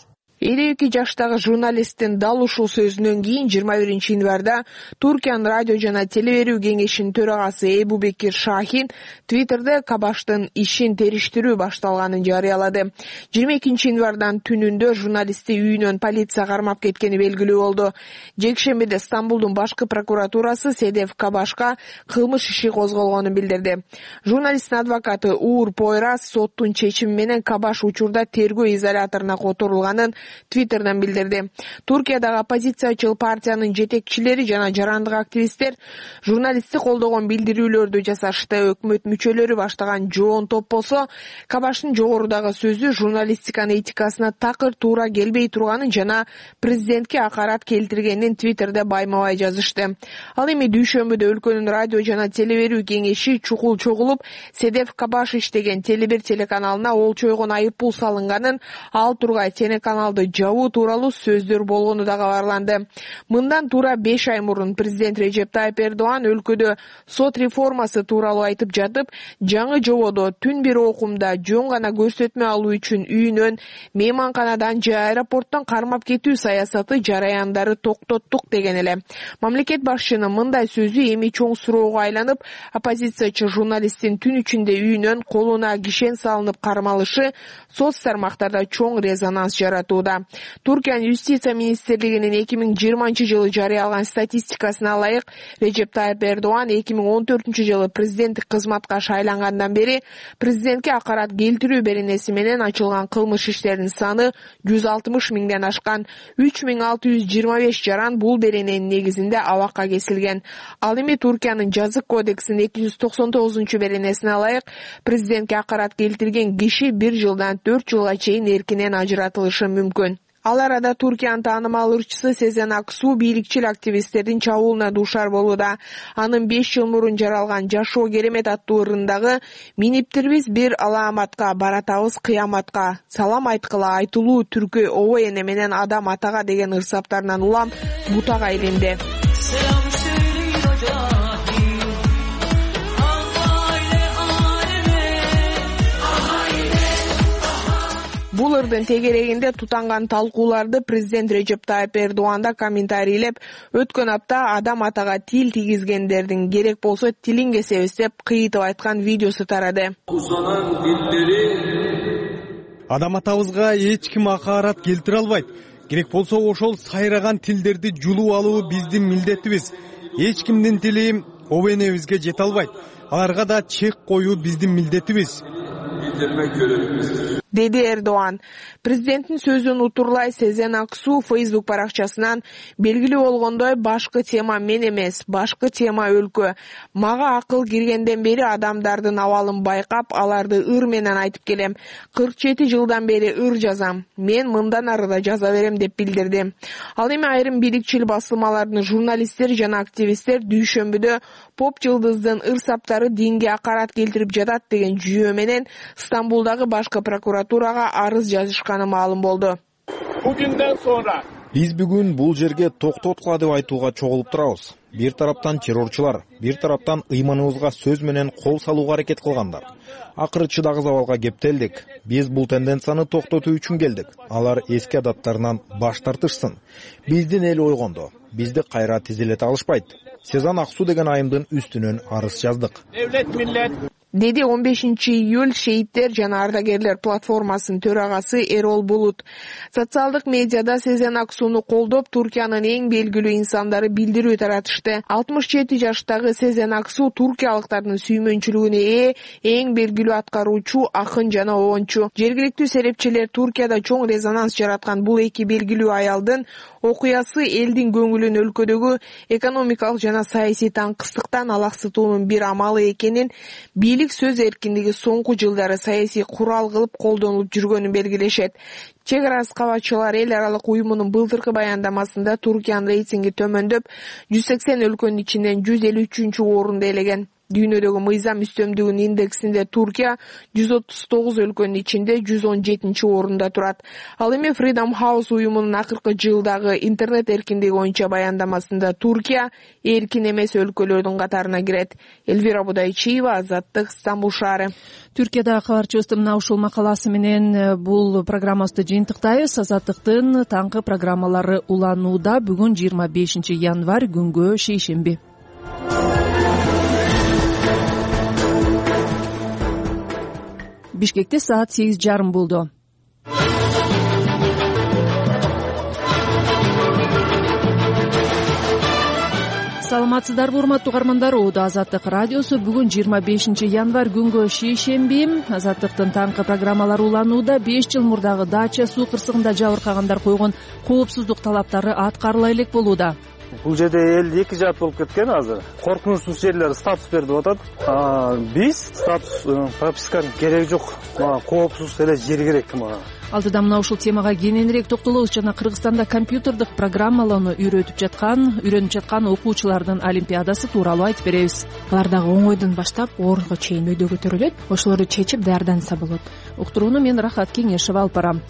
52 жаштагы журналисттин дал ушул сөзүнөн кийин 21-январда Туркиянын радио жана телеберүү кеңешинин төрагасы Эбубекир Шахин Твиттерде Кабаштын ишин териштирүү башталганын жарыялады. 22-январдан түнүндө журналистти үйүнөн полиция кармап кеткени белгилүү болду. Жекшембиде Стамбулдун башкы прокуратурасы Седеф Кабашка кылмыш иши козголгонун билдирди. Журналисттин адвокаты Уур Пойрас соттун чечими менен Кабаш учурда тергөө изоляторуна которулганын Твиттерден билдирди. Туркиядагы оппозициячыл партиянын жетекчилери жана жарандык активисттер журналистти колдогон билдирүүлөрдү жасашты. Өкмөт мүчөлөрү баштаган жоон топ болсо, Кабаштын жогорудагы сөзү журналистиканын этикасына такыр туура келбей турганын жана президентке акарат келтиргенин Твиттерде байма-бай жазышты. Ал эми дүйшөмбүдө өлкөнүн радио жана телеберүү кеңеши чукул чогулуп, Седеф Кабаш иштеген Теле1 телеканалына олчойгон айып пул салынганын, ал тургай телеканалды жабуу тууралуу сөздөр болгону да кабарланды. Мындан туура 5 ай мурун президент Режеп Тайып Эрдоган өлкөдө сот реформасы тууралуу айтып жатып, жаңы жободо түн бир окумда жөн гана көрсөтмө алуу үчүн үйүнөн, мейманканадан же аэропорттон кармап кетүү саясаты жараяндары токтоттук деген эле. Мамлекет башчынын мындай сөзү эми чоң суроого айланып, оппозициячы журналисттин түн ичинде үйүнөн колуна кишен салынып кармалышы соц тармактарда чоң резонанс жаратууда. Туркиянын юстиция министрлигинин 2020-жылы жарыялган статистикасына ылайык, Режеп Тайып Эрдоган 2014-жылы президенттик кызматка шайлангандан бери президентке акарат келтирүү беренеси менен ачылган кылмыш иштеринин саны 160 миңден ашкан. 3625 жаран бул берененин негизинде абакка кесилген. Ал эми Туркиянын жазык кодексинин 299-беренесине ылайык, президентке акарат келтирген киши 1 жылдан 4 жылга чейин эркинен ажыратылышы мүмкүн. Ал арада Туркиянын таанымал ырчысы Сезен Аксу бийликчил активисттердин чабуулуна дуушар болууда. Анын 5 жыл мурун жаралган Жашоо керемет аттуу ырындагы миниптирбиз бир алааматка, баратабыз кыяматка, салам айткыла айтылуу түркү обо эне менен адам атага деген ырсаптарынан улам бутага айланды. Бул ырдын тегерегинде тутанган талкууларды президент Режеп Тайып Эрдоган да комментарийлеп, өткөн апта адам атага тил тийгизгендердин керек болсо тилин кесебиз деп кыйытып айткан видеосу тарады. Адам атабызга эч ким акаарат келтире албайт. Керек болсо ошол сайраган тилдерди жулуп алуу биздин милдетибиз. Эч кимдин тили обо энебизге жете албайт. Аларга да чек коюу биздин милдетибиз. Деди Эрдоган. Президенттин сөзүн утурлай Сезен Аксу Facebook баракчасынан белгилүү болгондой башкы тема мен эмес, башкы тема өлкө. Мага акыл киргенден бери адамдардын абалын байкап, аларды ыр менен айтып келем. 47 жылдан бери ыр жазам. Мен мындан ары да жаза берем деп билдирди. Ал эми айрым бийликчил басылмалардын журналисттер жана активисттер дүйшөмбүдө поп жылдыздын ыр саптары динге акарат келтирип жатат деген жүйө менен Стамбулдагы башкы прокуратурага арыз жазышканы маалым болду. Бүгүндөн sonra биз бүгүн бул жерге токтоткула деп айтууга чогулуп турабыз. Бир тараптан террорчулар, бир тараптан ыйманыбызга сөз менен кол салууга аракет кылгандар. Акыры чыдагы абалга кептелдик. Биз бул тенденцияны токтотуу үчүн келдик. Алар эски адаттарынан баш тартышсын. Биздин эл ойгондо, бизди кайра тизелете алышпайт. Сезен Аксу деген айымдын үстүнөн арыз жаздык. деди 15-июль шейиттер жана ардагерлер платформасынын төрагасы Эрол Булут. Социалдык медиада Сезен Аксуну колдоп, Туркиянын эң белгилүү инсандары билдирүү таратышты. 67 жаштагы Сезен Аксу туркиялыктардын сүймөнчүлүгүнө ээ эң белгилүү аткаруучу, акын жана оончу. Жергиликтүү серепчилер Туркияда чоң резонанс жараткан бул эки белгилүү аялдын окуясы элдин көңүлүн өлкөдөгү экономикалык жана саясий таңкыстыктан алаксытуунун бир амалы экенин, бийлик сөз эркиндиги соңку жылдары саясий курал кылып колдонулуп жүргөнүн белгилешет. Чек арасы кабатчылар эл аралык уюмунун былтыркы баяндамасында Туркиянын рейтинги төмөндөп, 180 өлкөнүн ичинен 153-чү орунду ээлеген. Дүйнөдөгү мыйзам үстөмдүгүнүн индексинде Туркия 139 өлкөнүн ичинде 117-чи орунда турат. Ал эми Freedom House уюмунун акыркы жылдагы интернет эркиндиги боюнча баяндамасында Туркия эркин эмес өлкөлөрдүн катарына кирет. Элвира Будайчиева, Азаттык, Стамбул шаары. Түркияда кабарчыбыздын мына ушул макаласы менен бул программабызды жыйынтыктайбыз. Азаттыктын таңкы программалары уланууда. Бүгүн 25 январь, күнгө шейшемби. Бишкекте саат 8:30 болду. Саламатсыздарбы, урматтуу угармандар? Азаттык радиосу бүгүн 25 январь, күнгө шейшемби. Азаттыктын таңкы программалары уланууда. 5 жыл мурдагы Дача суу кырсыгында жабыркагандар койгон коопсуздук талаптары аткарыла элек болууда. Бул жерде эл эки жаат болуп кеткен азыр. Коркунучсуз жерлер статус берип атат. Биз статус прописканын кереги жок. Мага коопсуз эле жер керек мага. Алдыда мына ушул темага кененирээк токтолобуз. Жана Кыргызстанда компьютердик программалоону үйрөнүп жаткан окуучулардын олимпиадасы тууралуу айтып беребиз. Алар дагы оңойдон баштап ооруга чейин өйдө көтөрүлөт. Ошолорду чечип даярданса болот. Уктурууну мен Рахат Кеңешева алып барам.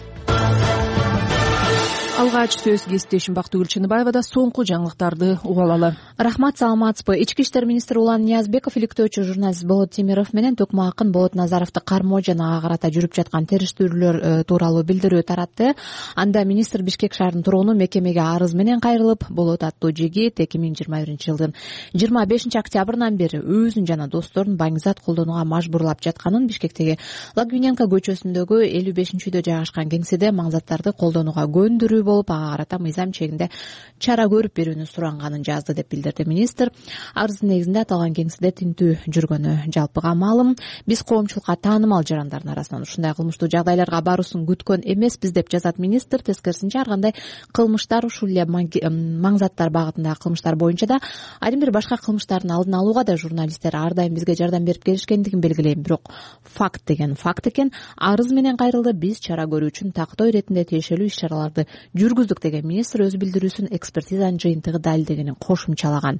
Алгач сөз кесиптешим Бактыгүл Чыныбаевада. Соңку жаңылыктарды угуп алалы. Рахмат, саламатсызбы? Ички иштер министри Улан Ниязбеков иликтөөчү журналист Болот Темиров менен Төкмө акын Болот Назаровду кармоо жана ага карата жүрүп жаткан териштирүүлөр тууралуу билдирүү таратты. Анда министр Бишкек шаарынын тургуну мекемеге арыз менен кайрылып, Болот аттуу жигит 2021-жылдын 25 октябрынан бери өзүн жана досторун баңгизат колдонууга мажбурлап жатканын, Бишкектеги Лагвиненко көчөсүндөгү 55-үйдө жайгашкан кеңседе маңзаттарды колдонууга көндүрүү болуп, ага карата мыйзам чегинде чара көрүп берүүнү суранганын жазды деп билдирди министр. Арыздын негизинде аталган кеңседе тинтүү жүргөнү жалпыга маалым. Биз коомчулукка таанымал жарандардын арасынан ушундай кылмыштуу жагдайларга баруусун күткөн эмеспиз деп жазат министр. Тескерисинче, ар кандай кылмыштар, ушул эле маңзаттар багытындагы кылмыштар боюнча да айрым бир башка кылмыштардын алдын алууга да журналисттер ар дайым бизге жардам берип келишкендигин белгилейм. Бирок факт деген факт экен. Арыз менен кайрылды. Биз чара көрүү үчүн тактоо иретинде тиешелүү иш-чараларды жүргүздүк деген министр өз билдирүүсүн экспертизанын жыйынтыгы далилдегенин кошумчалаган.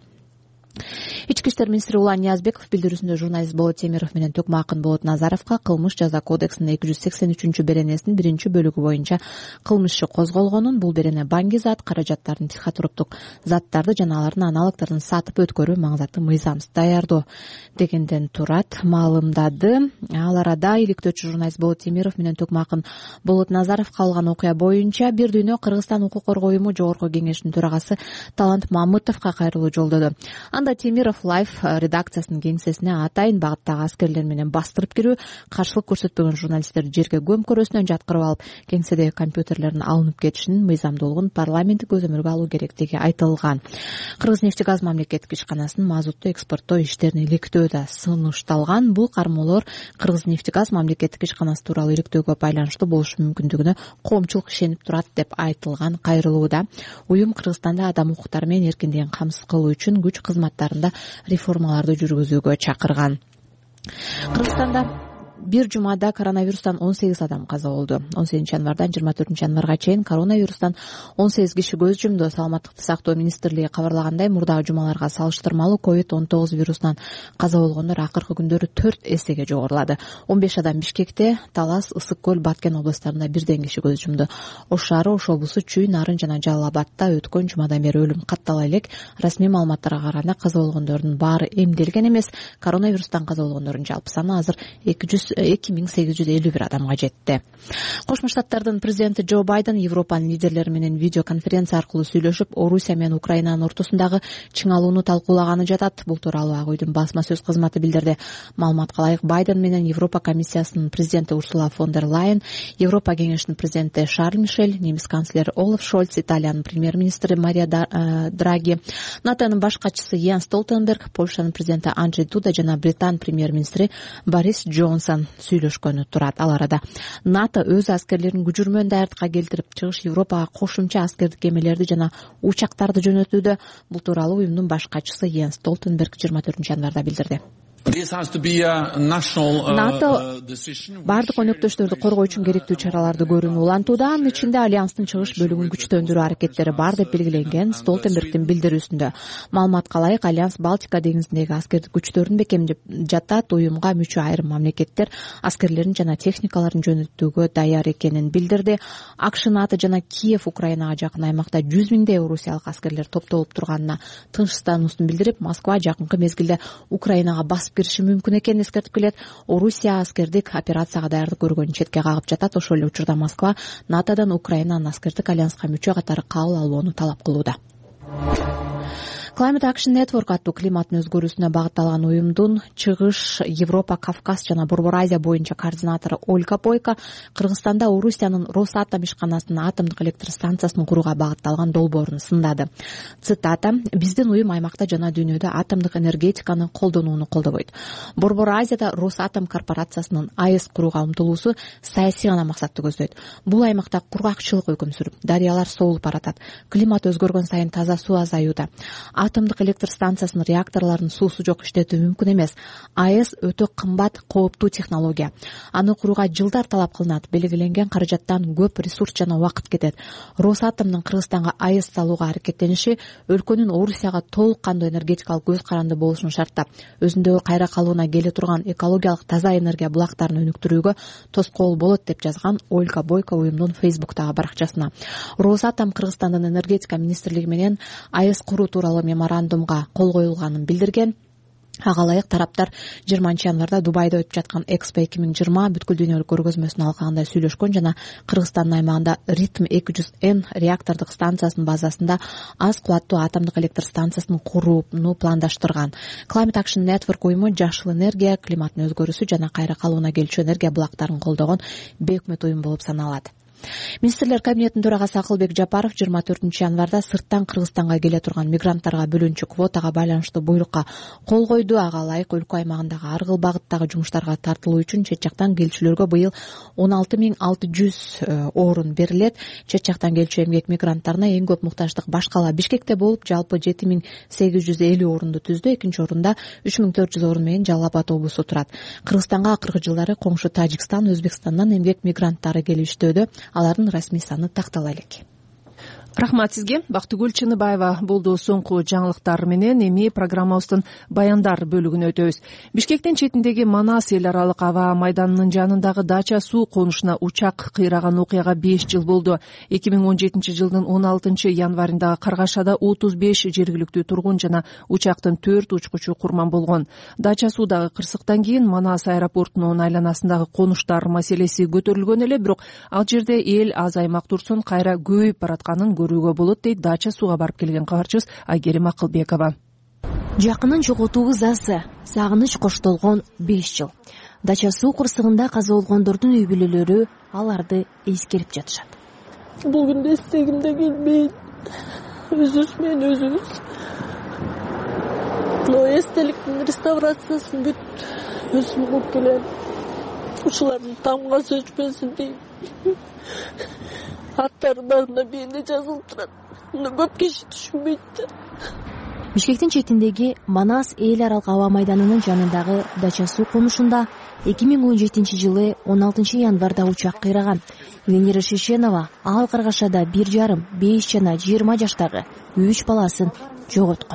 Ички иштер министри Улан Ниязбеков билдирүүсүндө журналист Болот Темиров менен Төкмө акын Болот Назаровго кылмыш жаза кодексинин 283 беренесинин 1-бөлүгү боюнча кылмыш иши козголгонун, бул берене баңги зат, каражаттардын психотроптук заттарды жана алардын аналогдорун сатып өткөрүү, маңзаттуу мыйзамсыз даярдоо дегенден турат, маалымдады. Ал арада иликтөөчү журналист Болот Темиров менен Төкмө акын Болот Назаровго алган окуя боюнча бир дүйнө Кыргызстан укук коргоо уюму жогорку кеңешинин төрагасы Талант Мамытовго кайрылуу жолдоду. Анда Темиров Лайф редакциясынын кеңсесине атайын багыттагы аскерлер менен бастырып кирүү, каршылык көрсөтпөгөн журналисттерди жерге көмкөрөсүнөн жаткырып алып, кеңседеги компьютерлердин алынып кетишинин мыйзамдуулугун парламенттик көзөмөлгө алуу керектиги айтылган. Кыргызнефтегаз мамлекеттик ишканасынын мазутту экспорттоо иштерин иликтөө да сунушталган. Бул кармоолор Кыргызнефтегаз мамлекеттик ишканасы тууралуу иликтөөгө байланыштуу болушу мүмкүндүгүнө коомчулук ишенип турат деп айтылган кайрылууда. Уюм Кыргызстанда адам укуктары менен эркиндигин камсыз кылуу үчүн күч кызматтарында реформаларды жүргүзүүгө чакырган. Кыргызстанда бир жумада коронавирустан 18 адам каза болду. 18 январдан 24 январга чейин коронавирустан 18 киши көз жумду. Саламаттыкты сактоо министрлиги кабарлагандай, мурдагы жумаларга салыштырмалуу COVID-19 вирусунан каза болгондор акыркы күндөрү 4 эсеге жогорулады. 15 адам Бишкекте, Талас, Ысык Көл, Баткен областарында бирден киши көз жумду. Ош шаары, Ош облусу, Чүй, Нарын жана Жалал Абадта өткөн жумадан бери өлүм каттала элек. Расмий маалыматтарга караганда каза болгондордун баары эмделген эмес. Коронавирустан каза болгондордун жалпы саны азыр 200 2851 адамга жетти. Кошмо Штаттардын президенти Джо Байден Европанын лидерлери менен видео конференция аркылуу сүйлөшүп, Орусия менен Украинанын ортосундагы чыңалууну талкуулаганы жатат. Бул тууралуу Ак үйдүн басма сөз кызматы билдирди. Маалыматка ылайык, Байден менен Европа комиссиясынын президенти Урсула фон дер Лайен, Европа кеңешинин президенти Шарль Мишель, немис канцлери Олаф Шольц, Италиянын премьер-министри Мария Драги, НАТОнун баш катчысы Йенс Столтенберг, Польшанын президенти Анджей Дуда жана Британ премьер-министри Борис Джонсон сүйлөшкөнү турат. Ал арада НАТО өз аскерлерин күжүрмөн даярдыкка келтирип, чыгыш Европага кошумча аскердик кемелерди жана учактарды жөнөтүүдө. Бул тууралуу уюмдун баш катчысы Йенс Столтенберг 24-январда билдирди. НАТО бардык өнөктөштөрдү коргоо үчүн керектүү чараларды көрүүнү улантууда. Анын ичинде альянстын чыгыш бөлүгүн күчтөндүрүү аракеттери бар деп белгиленген Столтенбергдин билдирүүсүндө. Маалыматка ылайык, альянс Балтика деңизиндеги аскердик күчтөрүн бекемдеп жатат. Уюмга мүчө айрым мамлекеттер аскерлерин жана техникаларын жөнөтүүгө даяр экенин билдирди. АКШ, НАТО жана Киев Украинага жакын аймакта 100 миңдей орусиялык аскерлер топтолуп турганына тынчсыздануусун билдирип, Москва жакынкы мезгилде Украинага басып кириши мүмкүн экенин эскертип келет. Орусия аскердик операцияга даярдык көргөнүн четке кагып жатат. Ошол эле учурда Москва НАТОдон Украинанын аскердик альянска мүчө катары кабыл алууну талап кылууда. Climate Action Network аттуу климаттын өзгөрүүсүнө багытталган уюмдун чыгыш Европа, Кавказ жана Борбор Азия боюнча координатору Ольга Бойко Кыргызстанда Орусиянын Росатом ишканасынын атомдук электр станциясын курууга багытталган долбоорун сындады. Цитата: "Биздин уюм аймакта жана дүйнөдө атомдук энергетиканы колдонууну колдобойт. Борбор Азияда Росатом корпорациясынын АЭС курууга умтулуусу саясий гана максатты көздөйт. Бул аймакта кургакчылык өкүм сүрүп, дарыялар соолуп баратат. Климат өзгөргөн сайын таза суу азаюуда. Атомдук электр станциясынын реакторлорун суусу жок иштетүү мүмкүн эмес. АЭС өтө кымбат, кооптуу технология. Аны курууга жылдар талап кылынат. Белгиленген каражаттан көп ресурс жана убакыт кетет. Росатомдун Кыргызстанга АЭС салууга аракеттениши өлкөнүн Орусияга толук кандуу энергетикалык көз каранды болушун шарттап, өзүндөгү кайра калууна келе турган экологиялык таза энергия булактарын өнүктүрүүгө тоскоол болот", деп жазган Ольга Бойко уюмдун Фейсбуктагы баракчасына. Росатом Кыргызстандын энергетика министрлиги менен АЭС куруу тууралуу меморандумга кол коюлганын билдирген. Ага ылайык, тараптар 20-январда Дубайда өтүп жаткан Экспо 2020 бүткүл дүйнөлүк көргөзмөсүн алганда сүйлөшкөн жана Кыргызстандын аймагында Ритм 200N реактордук станциясынын базасында аз кубаттуу атомдук электр станциясын курууну пландаштырган. Climate Action Network уюму жашыл энергия, климаттын өзгөрүүсү жана кайра калууна келчү энергия булактарын колдогон бейөкмөт уюм болуп саналат. Министрлер кабинетинин төрагасы Акылбек Жапаров 24-январда сырттан Кыргызстанга келе турган мигранттарга бөлүнчү квотага байланыштуу буйрукка кол койду. Ага ылайык, өлкө аймагындагы ар кыл багыттагы жумуштарга тартылуу үчүн чет жактан келчүлөргө быйыл 16600 орун берилет. Чет жактан келчү эмгек мигранттарына эң көп муктаждык баш кала Бишкекте болуп, жалпы 7850 орунду түздү. Экинчи орунда 3400 орун менен Жалал Абад облусу турат. Кыргызстанга акыркы жылдары коңшу Тажикстан, Өзбекстандан эмгек мигранттары келип иштөөдө. Алардын расмий саны тактала элек. Рахмат сизге. Бактыгүл Чыныбаева болду соңку жаңылыктар менен. Эми программабыздын баяндар бөлүгүнө өтөбүз. Бишкектин четиндеги Манас эл аралык аба майданынын жанындагы дача суу конушуна учак кыйраган окуяга 5 жыл болду. 2017 жылдын 16 январындагы каргашада 35 жергиликтүү тургун жана учактын 4 учкучу курман болгон. Дача суудагы кырсыктан кийин Манас аэропортунун айланасындагы конуштар маселеси көтөрүлгөн эле, бирок ал жерде эл аз аймак турсун кайра көбөйүп баратканын көрүүгө болот, дейт дача сууга барып келген кабарчыбыз Айгерим Акылбекова. Жакынын жоготуубуз азы, сагыныч коштолгон 5 жыл. Дача суу кырсыгында каза болгондордун үй бүлөлөрү аларды эскерип жатышат. Бул күндө эстегим да келбейт. Өзүбүз менен өзүбүз. Но эстеликтин реставрациясын бүт өзүм кылып келем. Ушулардын тамга сөчпөсүн дейм. Аттары багында бенде жазылып турат. Муну көп киши түшүнбөйт. Бишкектин четиндеги Манас эл аралык аба майданынын жанындагы дача суу конушунда 2017 жылы 16 январда учак кыйраган. Венера Шишенова ал каргашада 1,5 жана 20 жаштагы 3 баласын жоготкон.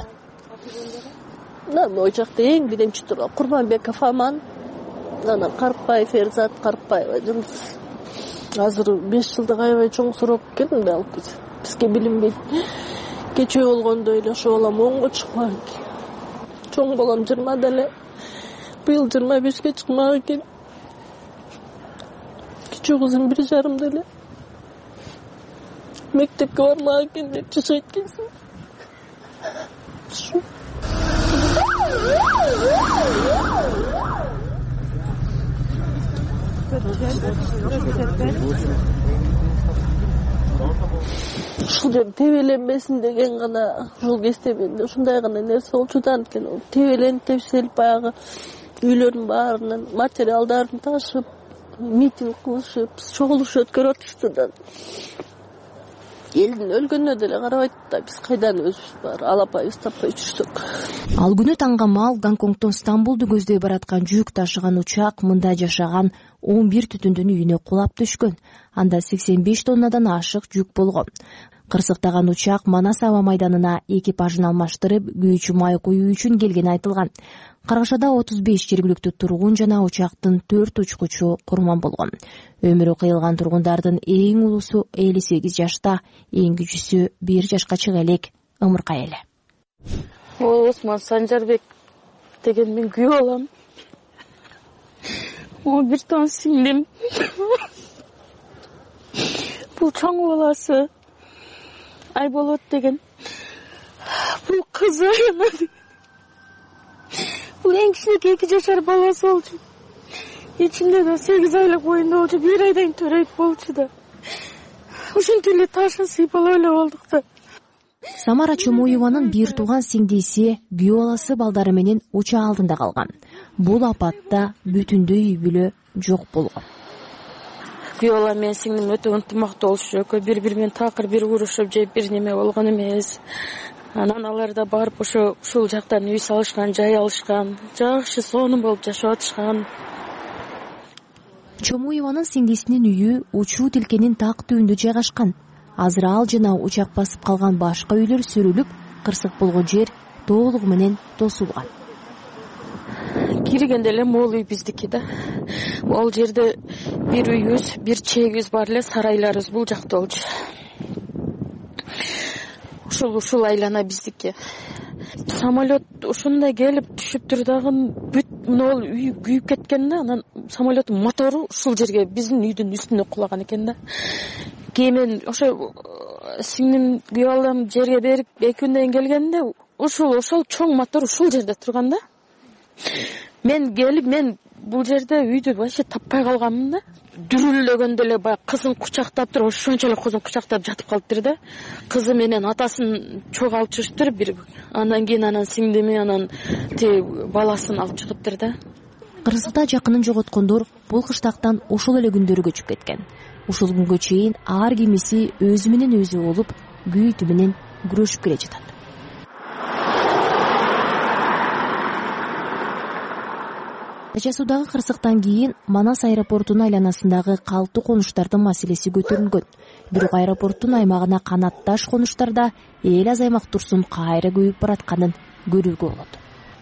Учакта эң биримчи турган Курманбеков Аман, анан Карпаев Эрзат, Карпаева Жылдыз. Азыр 5 жылдык аябай чоң суроо келдим да алып бизге билинбейт. Кечээ болгондо эле ошо балам 10го чыкмак экен. Чоң балам 20 эле. Быйыл 25ке чыкмак экен. Küçük kızım 1,5 эле. Mektepke barmagan экен деп жашайт экенсиң. Ушул жер тебеленбесин деген гана ушул кезде менде ушундай гана нерсе болчу да, анткени тебеленип тепселип баягы үйлөрдүн баарынан материалдарын ташып, митинг кылышып, чогулуш өткөрүп атышты да. Элдин өлгөнүнө деле карабайт да, биз кайдан өзүбүз бар, алапайыбыз таппай жүрсөк. Ал күнү таңга маал Гонконгдон Стамбулду көздөй бараткан жүк ташыган учак мында жашаган 11 түтүндүн үйүнө кулап түшкөн. Анда 85 тоннадан ашык жүк болгон. Кырсыктаган учак Манас аба майданына экипажын алмаштырып, күйүүчү май куюу үчүн келгени айтылган. Каргашада 35 жергиликтүү тургун жана учактын 4 учкучу курман болгон. Өмүрү кыйылган тургундардын эң улуусу 58 жашта, эң кичүүсү 1 жашка чыга элек ымыркай эле. Осман Санжарбек деген мен күйөө балам. О бир тон сиңдим. Бул чоң баласы Айболот деген. Бул кызы Бул эң кичинекей 2 жашар баласы болчу. Ичинде да 8 айлык боюнда болчу, 1 айдан төрөйт болчу да. Ушинтип эле ташын сыйпалап эле болдук да. Самара Чомоеванын бир тууган сиңдиси күйөө баласы балдары менен учак алдында калган. Бул апатта бүтүндөй үй бүлө жок болгон. Күйөө балам менен сиңдим өтө ынтымактуу болушу, экөө бири-бири менен такыр бир урушуп же бир неме болгон эмес. Анан алар да барып ушул жактан үй салышкан, жай алышкан, жакшы сонун болуп жашап атышкан. Чомоеванын сиңдисинин үйү учуу тилкенин так түбүндө жайгашкан. Азыр ал жана учак басып калган башка үйлөр сүрүлүп, кырсык болгон жер толугу менен тосулган. Киргенде эле могул үй биздики да. Ол жерде бир үйүбүз, бир чегибиз бар эле, сарайларыбыз бул жакта болчу. Ушул айлана биздики. Самолет ушундай келип түшүптүр дагы бүт могул үй күйүп кеткен да, анан самолеттин мотору ушул жерге биздин үйдүн үстүнө кулаган экен да. Кийин ошо сиңдим күйөө балам жерге берип 2 күндөн келгенде ушул чоң мотор ушул жерде турган да. Мен келип бул жерде үйдү вообще таппай калганмын да. Дүрүлдөгөндө эле баягы кызын кучактап туруп, ошончо эле кызын кучактап жатып калыптыр да. Кызы менен атасын чогултуп жүрүптүр бир. Андан кийин сиңдими, анан баласын алып чыгыптыр да. Кырсыкта жакынын жоготкондор бул кыштактан ошол эле күндөрү көчүп кеткен. Ушул күнгө чейин ар кимиси өзү менен өзү болуп, күйүтү менен күрөшүп келе жатат. Дача Судагы кырсыктан кийин Манас аэропортунун айланасындагы калктуу конуштардын маселеси көтөрүлгөн. Бирок аэропорттун аймагына канатташ конуштарда эл азаймак турсун кайра көбөйүп баратканын көрүүгө болот.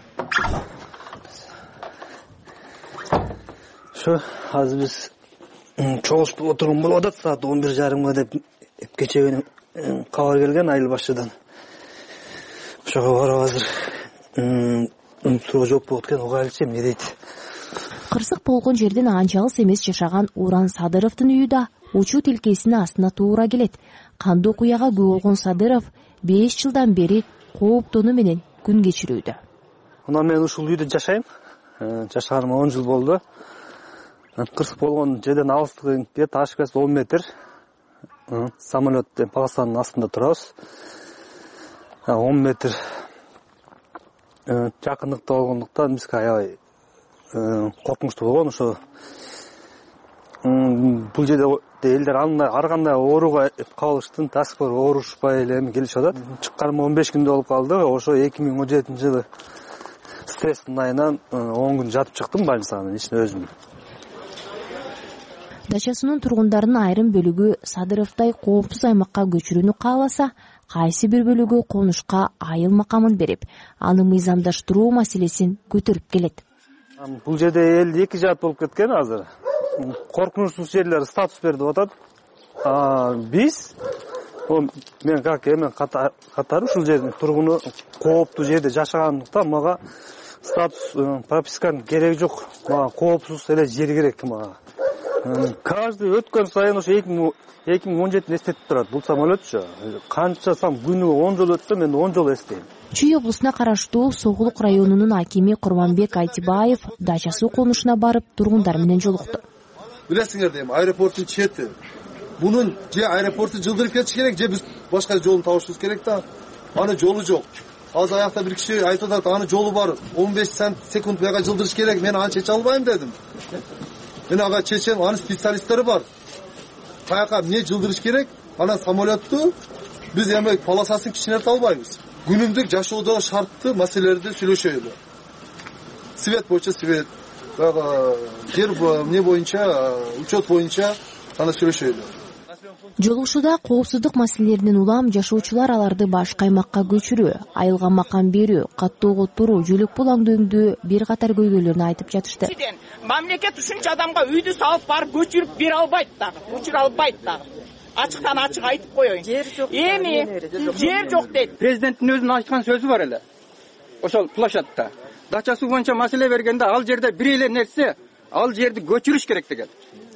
Азыр биз чогулуп отурган болуп атат, саат 11:30 деп кечээ кабар келген айыл башчыдан. Ошого барып азыр суроо жооп болуп кеткен, угайлычы эмне дейт. Кырсык болгон жерден анча алыс эмес жашаган Уран Садыровдун үйү да учуу тилкесинин астына туура келет. Кандуу окуяга күбө болгон Садыров 5 жылдан бери кооптонуу менен күн кечирүүдө. Мен ушул үйдө жашайм. Жашаганыма 10 жыл болду. Кырсык болгон жерден алыстыгы где-то ашпас 10 метр. Самолеттен полосанын астында турабыз. 10 метр жакындыкта болгондуктан бизге аябай коркунучтуу болгон. Ошо бул жерде элдер ар кандай ооруга кабылыштын, таскор оорушпай эле келишип атат. Чыкканыма 15 күндө болуп калды. Ошо 2017-жылы стресстин айынан 10 күн жатып чыктым больницанын ичине өзүм. Дачасынын тургундарынын айрым бөлүгү Садыровдай коопсуз аймакка көчүрүүнү кааласа, кайсы бир бөлүгү конушка айыл макамын берип, аны мыйзамдаштыруу маселесин көтөрүп келет. Бул жерде эл 2 жаат болуп кеткен азыр. Коркунучсуз жерлер статус берип атат. Биз мен как эмен катары ушул жердин тургуну кооптуу жерде жашагандыктан мага статус прописканын кереги жок. Мага коопсуз эле жер керек мага. каждый өткөн сайын ошо 2017 эстетип турат. Бул самолетчу канчасам күнү 10 жол өтсө мен 10 жол эстейм. Чүй облусуна караштуу Согулук районунун акими Курманбек Айтибаев Дача суу конушуна барып тургундар менен жолукту. Билесиңер дейм, аэропорттун чети. Бунун же аэропорту жылдырып кетиш керек, же биз башка жолун табышыбыз керек да. Аны жолу жок. Азыр аякта бир киши айтып атат, аны жолу бар, 15 секунд буяга жылдырыш керек. Мен аны чече албайм дедим. Мен ага чечем, анын специалисттери бар. Каяка эмне жылдырыш керек? Анан самолетту биз эми полосасын кичинерте албайбыз. Күнүмдүк жашоодогу шарттуу маселелерди сүйлөшөлү. Свет боюнча свет, жер эмне боюнча, учет боюнча аны сүйлөшөлү. Жолугушууда коопсуздук маселелеринен улам жашоочулар аларды башка аймакка көчүрүү, айылга макан берүү, каттоого туруу, жөлөк булаңдөөндүү бир катар көйгөйлөрүн айтып жатышты. Мамлекет ушунча адамга үйдү салып барып көчүрүп бере албайт дагы, көчүрө албайт дагы. Ачыктан ачык айтып коеюн. Эми жер жок дейт. Президенттин өзүнүн айткан сөзү бар эле. Ошол площадта. Дача суу боюнча маселе бергенде ал жерде бир эле нерсе, ал жерди көчүрүш керек деген.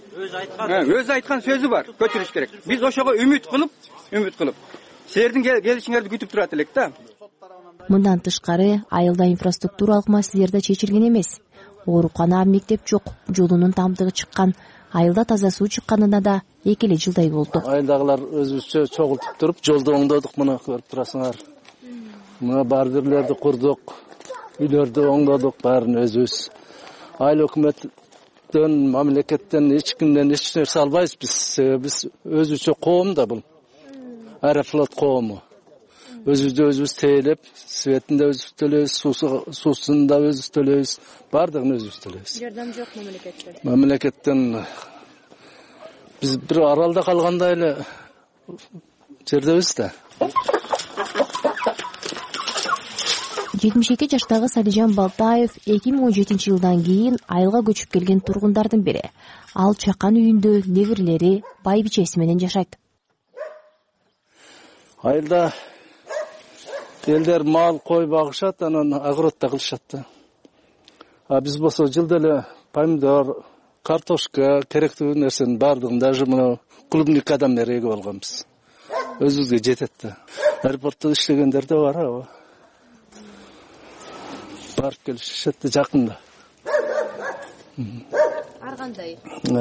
Өзү айткан сөзү бар, көчүрүш керек. Биз ошого үмүт кылып, силердин келишиңерди күтүп турат элек да. Мындан тышкары айылда инфраструктуралык маселелер да чечилген эмес. Оорукана, мектеп жок, жолунун тамдыгы чыккан, айылда таза суу чыкканына да 2 жылдай болду. Айылдагылар өзүбүзчө чогултуп туруп, жолду оңдодук, мына көрүп турасыңар. Мына бардырлерди курдук, үйлөрдү оңдодук, баарын өзүбүз. Айыл өкмөттөн, мамлекеттен эч кимден эч нерсе албайбыз биз өзүбүзчө коом да бул. Аэрофлот коому. Өзүбүз тейлеп, светинде өзүбүз төлөйбүз, суусун да өзүбүз төлөйбүз, бардыгын өзүбүз төлөйбүз. Жардам жок мамлекеттен. Мамлекеттен биз бир аралда калгандай эле жердебиз да. 72 жаштагы Салижан Балтаев 2017 жылдан кийин айылга көчүп келген тургундардын бири. Ал чакан үйүндө неберелери, байбичеси менен жашайт. Айылда элдер мал, кой багышат, анан огородто кылышат да. А биз болсо жылда эле помидор, картошка, керектүү нерсенин бардыгын даже мына клубникадан бери эгип алганбыз. Өзүбүзгө жетет да. Аэропортто иштегендер да бар, барып келишет жакында. Ар кандай?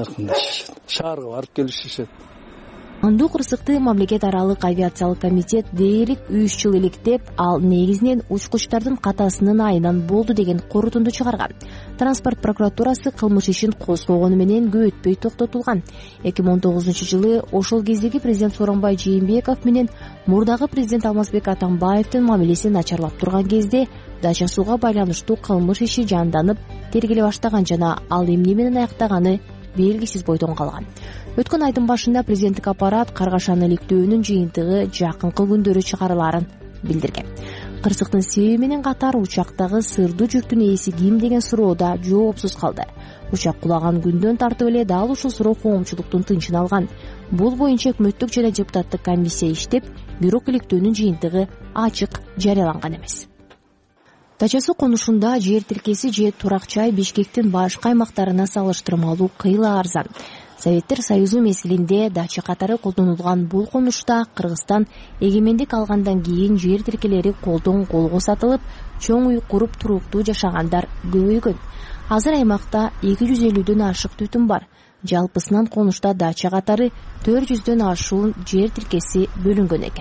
Шаарга барып келишет. Андуу кырсыкты мамлекет аралык авиациялык комитет дээрлик 3 жыл иликтеп, ал негизинен учкучтардын катасынын айынан болду деген корутунду чыгарган. Транспорт прокуратурасы кылмыш ишин козгогону менен көп өтпөй токтотулган. 2019-жылы ошол кездеги президент Сооронбай Жээнбеков менен мурдагы президент Алмазбек Атамбаевдин мамилеси начарлап турган кезде Дача сууга байланыштуу кылмыш иши жанданып, тергеле баштаган жана ал эмне менен аяктаганы белгисиз бойдон калган. Өткөн айдын башында президенттик аппарат Каргашаны иликтөөнүн жыйынтыгы жакынкы күндөрү чыгарылаарын билдирген. Кырсыктын себеби менен катар учактагы сырдуу жүктүн ээси ким деген суроо да жоопсуз калды. Учак кулаган күндөн тартып эле дал ушул суроо коомчулуктун тынчын алган. Бул боюнча өкмөттүк жана депутаттык комиссия иштеп, бирок иликтөөнүн жыйынтыгы ачык жарыяланган эмес. Дача суу конушунда жер тиркеси же турак-жай Бишкектин башка аймактарына салыштырмалуу кыйла арзан. Советтер Союзу мезгилинде дача катары колдонулган бул конушта Кыргызстан эгемендик алгандан кийин жер тиркелери колдон колго сатылып, чоң үй куруп туруктуу жашагандар көбөйгөн. Азыр аймакта 250дөн ашык түтүн бар. Жалпысынан конушта дача катары 400дөн ашуун жер тиркеси бөлүнгөн экен.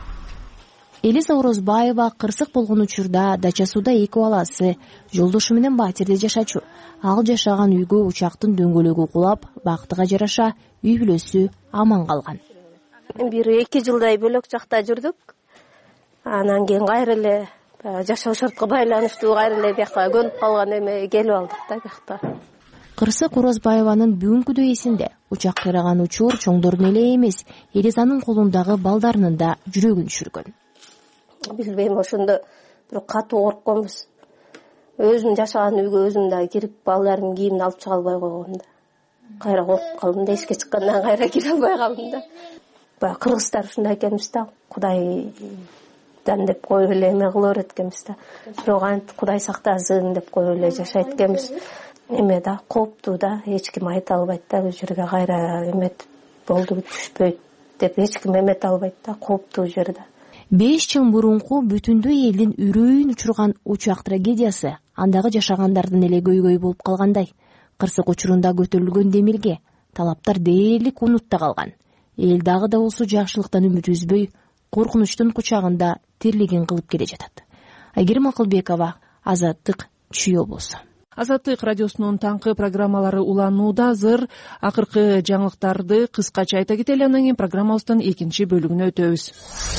Элиза Орозбаева кырсык болгон учурда дача сууда 2 баласы, жолдошу менен батирде жашачу. Ал жашаган үйгө учактын дөңгөлөгү кулап, бактыга жараша үй бүлөсү аман калган. 1-2 жылдай бөлөк жакта жүрдүк. Анан кийин кайра эле жашоо шартка байланыштуу кайра эле бияка көнүп калган эме келип алдык да бияка. Кырсык Орозбаеванын бүгүнкү эсинде. Учак кыйраган учур чоңдордун эле эмес, Элизанын колундагы балдарынын да жүрөгүн түшүргөн. Билбейм, ошондо бир катуу коркконбуз. Өзүм жашаган үйгө өзүм да кирип, балдардын кийимин алып чыга албай койгом да. Кайра коркуп калдым да, эшикке чыккандан кайра кире албай калдым да. Баягы кыргыздар ушундай экенбиз да, Кудайдан деп коюп эле эме кыла берет экенбиз да. Бирок антип Кудай сактасын деп коюп эле жашайт экенбиз. эме да, кооптуу да, эч ким айта албайт да, бул жерге кайра эметип болду түшпөйт деп эч ким эмете албайт да, кооптуу жер да. 5 жыл мурунку бүтүндөй элдин үрөйүн учурган учак трагедиясы андагы жашагандардын эле көйгөйү болуп калгандай. Кырсык учурунда көтөрүлгөн демилге талаптар дээрлик унутта калган. Эл дагы да болсо жакшылыктан үмүт үзбөй, коркунучтун кучагында тирлигин кылып келе жатат. Айгерим Акылбекова, Азаттык, Чүй облусу. Азаттык радиосунун таңкы программалары уланууда. Азыр акыркы жаңылыктарды кыскача айта кетели, анан кийин программабыздын экинчи бөлүгүнө өтөбүз.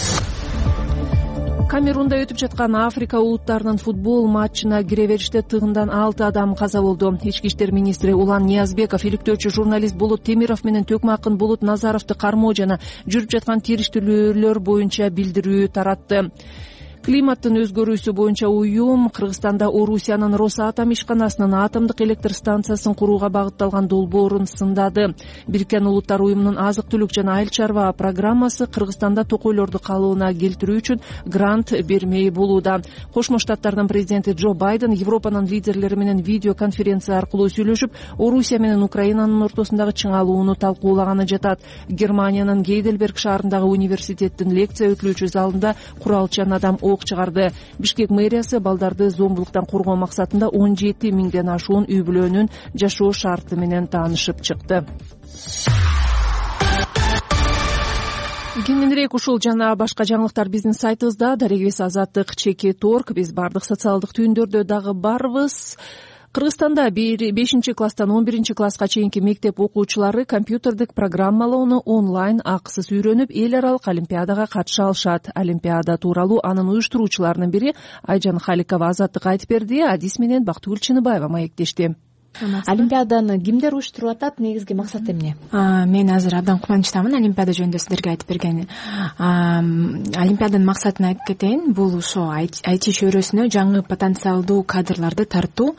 Камерунда өтүп жаткан Африка улуттарынын футбол матчына кире бериште тыгындан 6 адам каза болду. Ички иштер министри Улан Ниязбеков иликтөөчү журналист Болот Темиров менен Төкмакын Болот Назаровду кармоо жана жүрүп жаткан териштирүүлөр боюнча билдирүү таратты. Климаттын өзгөрүүсү боюнча уюм Кыргызстанда Орусиянын Росатом ишканасынын атомдук электр станциясын курууга багытталган долбоорун сындады. Бириккен Улуттар уюмунун азык-түлүк жана айыл чарба программасы Кыргызстанда токойлорду калыбына келтирүү үчүн грант бермей болууда. Кошмо Штаттардын президенти Джо Байден Европанын лидерлери менен видео конференция аркылуу сүйлөшүп, Орусия менен Украинанын ортосундагы чыңалууну талкуулаганы жатат. Германиянын Гейдельберг шаарындагы университеттин лекция өтүлүүчү залында куралчан адам ок чыгарды. Бишкек мэриясы балдарды зомбулуктан коргоо максатында 17 миңден ашуун үй-бүлөнүн жашоо шарты менен таанышып чыкты. Кеңирээк ушул жана башка жаңылыктар биздин сайтыбызда. Дарегибиз Азаттык /Торг. Биз бардык социалдык түйүндөрдө дагы барбыз. Кыргызстанда 5 класстан 11 класска чейинки мектеп окуучулары компьютердик программалоону онлайн акысыз үйрөнүп, эл аралык олимпиадага катыша алышат. Олимпиада тууралуу анын уюштуруучуларынын бири Айжан Халикова Азаттыкка айтып берди. Адис менен Бактыгүл Чыныбаева маектешти. Олимпиаданы кимдер уюштуруп атат, негизги максаты эмне? Мен азыр абдан кубанычтамын Олимпиада жөнүндө сиздерге айтып бергени. Олимпиаданын максатын айтып кетейин. Бул ошо IT чөйрөсүнө жаңы потенциалдуу кадрларды тартуу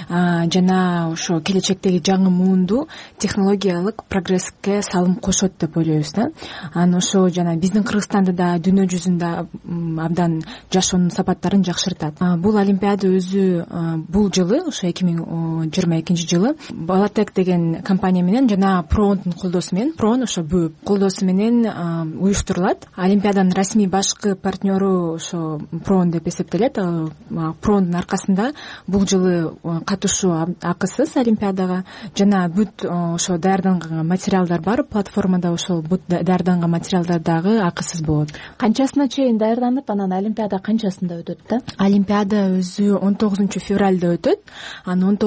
жана ошо келечектеги жаңы муунду технологиялык прогресске салым кошот деп ойлойбуз да. Анан ошо жана биздин Кыргызстанды да дүйнө жүзүндө абдан жашоонун сапаттарын жакшыртат. Бул Олимпиада өзү бул жылы ошо 2022 жылы Балатек деген компания менен жана Прондун колдоосу менен, Прон ошо бөөп колдоосу менен уюштурулат. Олимпиаданын расмий башкы партнеру ошо Прон деп эсептелет. Прондун аркасында бул жылы катышуу акысыз Олимпиадага жана бүт ошо даярданган материалдар бар. Платформада ошол бүт даярданган материалдар дагы акысыз болот. Канчасына чейин даярданып, анан Олимпиада канчасында өтөт да? Олимпиада өзү 19 февралда өтөт. Анан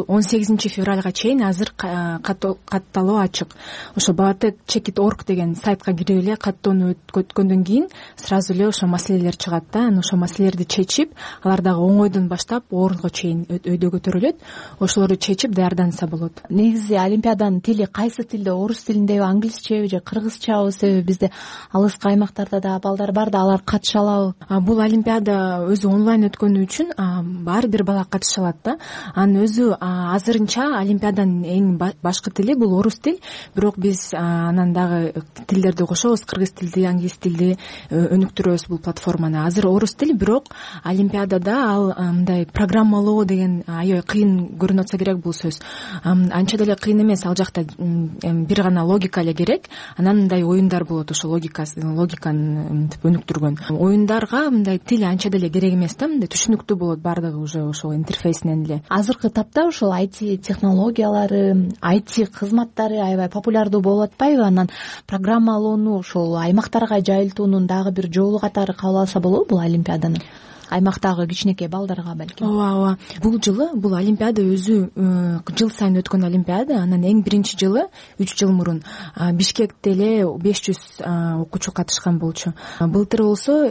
18 февралга чейин азыр катталуу ачык. Ошо Balatec.org деген сайтка кирип эле каттоону өткөндөн кийин сразу эле ошо маселелер чыгат да. Анан ошо маселелерди чечип, алар дагы оңойдон баштап орунга чейин өйдө көтөрүлөт. Ошолорду чечип даярданса болот. Негизи Олимпиаданын тили кайсы тилде? Орус тилиндеби, англисчеби же кыргызчабы? Себеби бизде алыскы аймактарда да балдар бар да, алар катыша алабы? Бул Олимпиада өзү онлайн өткөнү үчүн баары бир бала катыша алат да. Анын өзү азырынча Олимпиаданын эң башкы тили бул орус тил, бирок биз анан дагы тилдерди кошобуз, кыргыз тилди, англис тилди өнүктүрөбүз бул платформаны. Азыр орус тил, бирок Олимпиадада ал мындай программалоо деген аябай кыйын көрүнүп атса керек бул сөз. Анча деле кыйын эмес, ал жакта бир гана логика эле керек. Анан мындай оюндар болот, ошо логиканы өнүктүргөн. Оюндарга мындай тил анча деле керек эмес да, мындай түшүнүктүү болот баардыгы уже ошол интерфейсинен эле. Азыркы тапта ошол IT технологиялары, IT кызматтары аябай популярдуу болуп атпайбы? Анан программалоону ошол аймактарга жайылтуунун дагы бир жолу катары кабыл алса болобу бул Олимпиаданы? Аймактагы кичинекей балдарга балким. Ооба. Бул жылы бул Олимпиада өзү жыл сайын өткөн Олимпиада. Анан эң биринчи жылы 3 жыл мурун Бишкекте эле 500 окуучу катышкан болчу. Былтыр болсо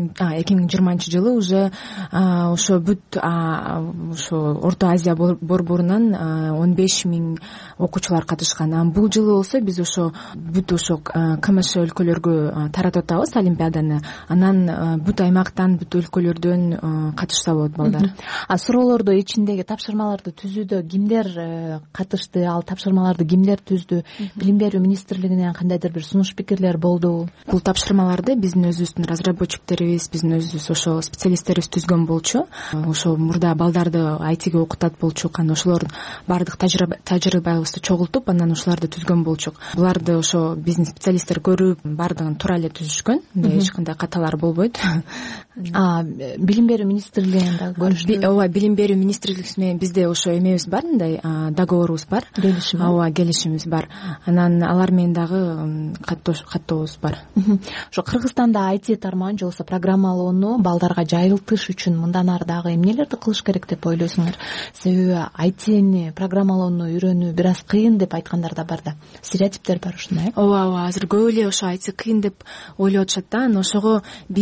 2020 жылы уже ошо бүт ошо Орто Азия борборунан 15 миң окуучулар катышкан. Бул жылы болсо биз ошо бүт ошо КМШ өлкөлөргө таратып атабыз Олимпиаданы. Анан бүт аймактан, бүт өлкөлөрдөн көптөгөн катышса болот балдар. Суроолордо ичиндеги тапшырмаларды түзүүдө кимдер катышты, ал тапшырмаларды кимдер түздү? Билим берүү министрлигинен кандайдыр бир сунуш пикирлер болду? Бул тапшырмаларды биздин өзүбүздүн разработчиктерибиз, биздин өзүбүз ошо специалисттерибиз түзгөн болчу. Ошо мурда балдарды айтиге окутат болчук, анан ошолордун баардык тажрыйбабызды чогултуп, анан ошолорду түзгөн болчук. Буларды ошо биздин специалисттер көрүп, баардыгын туура эле түзүшкөн. Эч кандай каталар болбойт. Билим берүү министрлигинен дагы көрүштү. Ооба, билим берүү министрлиги менен бизде ошо эмебиз бар, мындай договорубуз бар. Ооба, келишимибиз бар. Анан алар менен дагы каттообуз бар. Ошо Кыргызстанда IT тармагын же болбосо программалоону балдарга жайылтыш үчүн мындан ары дагы эмнелерди кылыш керек деп ойлойсуңар? Себеби ITни программалоону үйрөнүү бир аз кыйын деп айткандар да бар да. Стереотиптер бар ушундай. Ооба, азыр көп эле ошо IT кыйын деп ойлоп атышат да. Ошого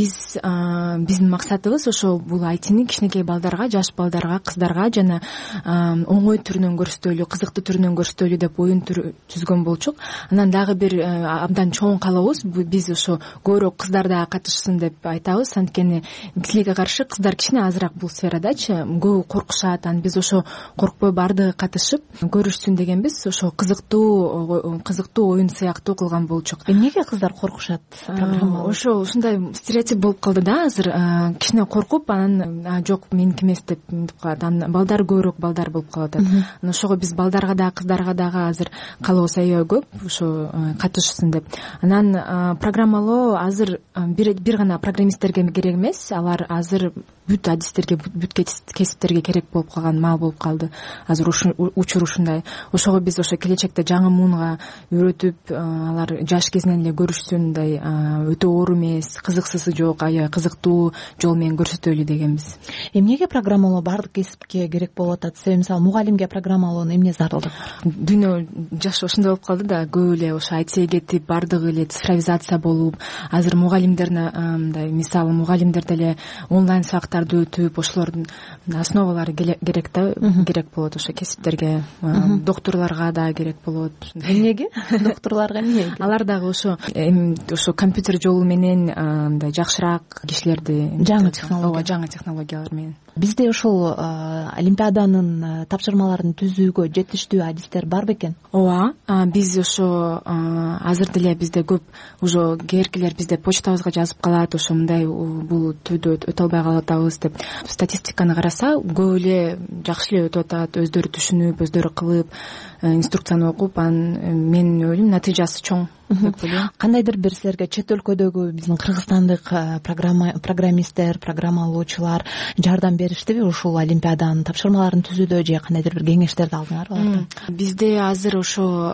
биздин максатыбыз ошо бул ITни кичинекей балдарга, жаш балдарга, кыздарга жана оңой түрүнөн көрсөтөлү, кызыктуу түрүнөн көрсөтөлү деп оюн түзгөн болчук. Анан дагы бир абдан чоң каалообуз биз ошо көбүрөөк кыздар да катышсын деп айтабыз. Анткени тилекке каршы кыздар кичине азыраак бул сферадачы, көбү коркушат. Анан биз ошо коркпой баардыгы катышып көрүшсүн дегенбиз. Ошо кызыктуу оюн сыяктуу кылган болчук. Эмнеге кыздар коркушат? Ошо ушундай стереотип болуп калды да азыр. Кичине коркуп, анан жок меники эмес деп калат. Анан балдар көбүрөөк балдар болуп калат. Анан ошого биз балдарга да кыздарга дагы азыр каалообуз аябай көп ошо катышсын деп. Анан программалоо азыр бир гана программисттерге керек эмес. Алар азыр бүт адистерге, бүт кесиптерге керек болуп калган маал болуп калды. Азыр учур ушундай. Ошого биз ошо келечекте жаңы муунга үйрөтүп, алар жаш кезинен эле көрүшсүн, мындай өтө оор эмес, кызыксызы жок, аябай кызыктуу жол менен көрсөтөлү дегенбиз. Эмнеге программалоо баардык кесипке керек болуп атат? Себеби мисалы мугалимге программалоонун эмне зарылдыгы бар? Дүйнө жаш ошондой болуп калды да, көп эле ошо айтиге кетип, баардыгы эле цифровизация болуп, азыр мугалимдерне мындай мисалы мугалимдер деле онлайн сабактарды өтүп, ошолордун основалары керек да, керек болот ошо кесиптерге. Доктурларга да керек болот. Эмнеге? Доктурларга эмнеге? Алар дагы ошо компьютер жолу менен мындай жакшыраак кишилерди, жаңы технологиялар менен. Бизде ошол олимпиаданын тапшырмаларын түзүүгө жетиштүү адистер бар бекен? Ооба, биз ошо азыр деле бизде көп уже кээркилер бизде почтабызга жазып калат, ошо мындай бул түрдө өтө албай калып атабыз деп. Статистиканы караса, көп эле жакшы эле өтүп атат, өздөрү түшүнүп, өздөрү кылып, инструкцияны окуп, анан менин ойлойм натыйжасы чоң. Кандайдыр бир силерге чет өлкөдөгү биздин кыргызстандык программисттер, программалоочулар жардам бериштиби ушул олимпиаданын тапшырмаларын түзүүдө, же кандайдыр бир кеңештерди алдыңарбы алардан? Бизде азыр ошо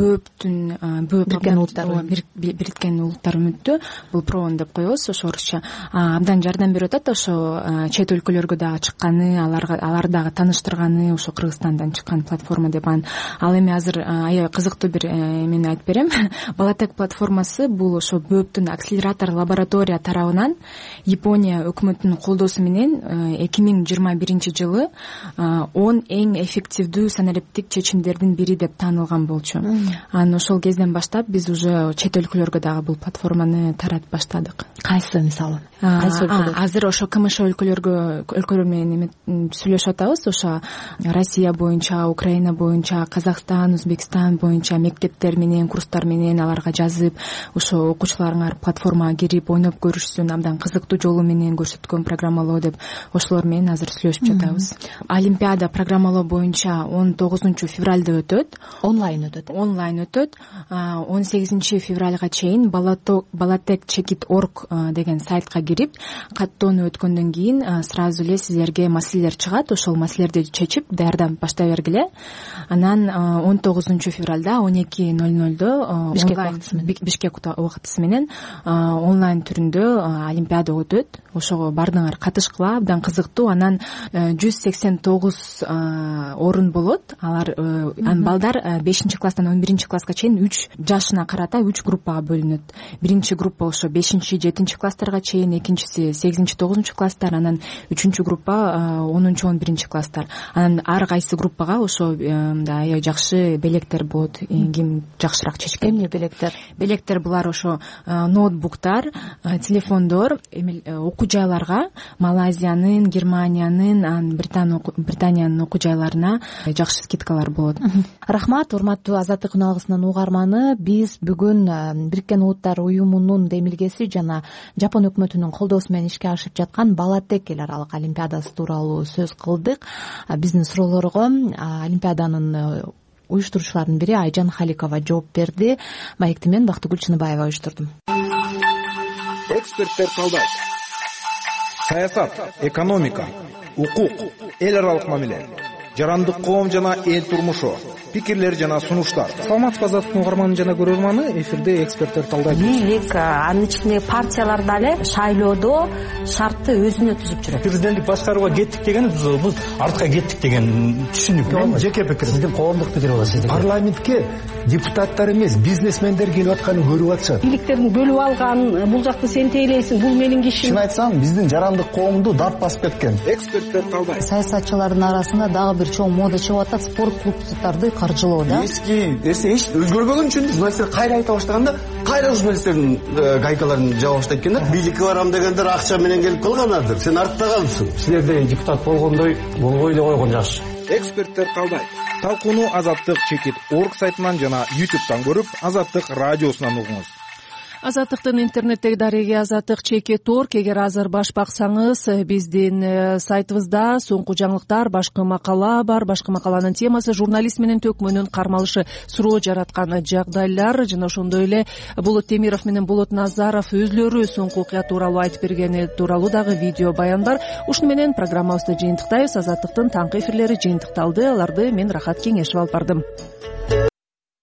Бириккен Улуттар үмүтү, бул ПРООН деп коебуз ошо орусча, абдан жардам берип атат. Ошо чет өлкөлөргө дагы чыкканы, алар дагы тааныштырганы, ошо Кыргызстандан чыккан платформа деп. Ал эми азыр аябай кызыктуу бир эмени айтып берем. Балатек платформасы бул ошо Бөөптүн акселератор лаборатория тарабынан Япония өкмөтүнүн колдоосу менен 2021 жылы 10 эң эффективдүү санариптик чечимдердин бири деп таанылган болчу. Анан ошол кезден баштап биз уже чет өлкөлөргө дагы бул платформаны таратып баштадык. Кайсы мисалы? Азыр ошо КМШ өлкөлөр менен сүйлөшүп атабыз. Ошо Россия боюнча, Украина боюнча, Казакстан, Өзбекстан боюнча мектептер менен, курстар менен аларга жазып, ошо окуучуларыңар платформага кирип ойноп көрүшсүн, абдан кызыктуу жолу менен көрсөткөн программалоо деп ошолор менен азыр сүйлөшүп жатабыз. Олимпиада программалоо боюнча 19 февралда өтөт. Онлайн өтөт. 18 февралга чейин balatek.org деген сайтка кирип, каттоону өткөндөн кийин сразу эле силерге маселелер чыгат. Ошол маселелерди чечип даярдап баштай бергиле. Анан 19 февралда 12:00 Бишкек убактысы менен онлайн түрүндө олимпиада өтөт. Ошого бардыңар катышкыла, абдан кызыктуу. Анан 189 орун болот. Алар балдар 5-класстан 11-класска чейин 3 жашына карата 3 группага бөлүнөт. Биринчи группа ошо 5-7 класстарга чейин, экинчиси 8-9 класстар, анан 3-группа 10-11 класстар. Анан ар кайсы группага ошо эле жакшы белектер болот, ким жакшыраак чечкен. Эмне белектер? Белектер булар ошо ноутбуктар, телефондор, окуу жайларга, Малайзиянын, Германиянын, Британиянын окуу жайларына жакшы скидкалар болот. Рахмат, урматтуу Азаттык күн алгысынын угарманы. Биз бүгүн Бириккен Улуттар уюмунун демилгеси жана Жапон өкмөтүнүн колдоосу менен ишке ашып жаткан Балатек эл аралык олимпиадасы тууралуу сөз кылдык. Биздин суроолорго олимпиаданын уюштуруучуларынын бири Айжан Халикова жооп берди. Маекти мен Бактыгүл Чыныбаева уюштурдум. Эксперттер талдайт. Саясат, экономика, укук, эл аралык мамиле, жарандык коом жана эл турмушу, пикирлер жана сунуштар. Саламатсызбы Азаттыктын угарманы жана көрөрманы, эфирде эксперттер талдайт. Бийлик, анын ичинде партиялар дагы шайлоодо шартты өзүнө түзүп жүрөт. Президенттик башкарууга кеттик деген бул артка кеттик деген түшүнүк. Мен жеке пикирим. Сиздин коомдук пикир болот. Сиздин парламентке депутаттар эмес, бизнесмендер келип атканын көрүп атышат. Бийликтердин бөлүп алган, бул жакты сен тейлейсиң, бул менин кишим. Чын айтсам, биздин жарандык коомду дат басып кеткен. Эксперттер талдайт. Саясатчылардын арасында дагы бир чоң мода чыгып атат, спорт клубдарды каржылоо да. Эски нерсе эч өзгөрбөгөн үчүн журналисттер кайра айта баштаганда, кайра журналисттердин гайкаларын жаба баштайт экен да. Бийликке барам дегендер акча менен келип калганадыр. Сен артта калдың. Силерде депутат болгондой болбой эле койгон жакшы. Эксперттер талдайт. Талкууну Азаттык чекит орг сайтынан жана YouTube'дан көрүп, Азаттык радиосунан угуңуз. Азаттыктын интернеттеги дареги Азаттык чекит орг. Эгер азыр баш баксаңыз, биздин сайтыбызда соңку жаңылыктар, башкы макала бар. Башкы макаланын темасы журналист менен төкмөнүн кармалышы, суроо жараткан жагдайлар жана ошондой эле Болот Темиров менен Болот Назаров өзлөрү соңку окуя тууралуу айтып бергени тууралуу дагы видео баяндар. Ушуну менен программабызды жыйынтыктайбыз. Азаттыктын таңкы эфирлери жыйынтыкталды. Аларды мен Рахат Кеңешов алып бардым.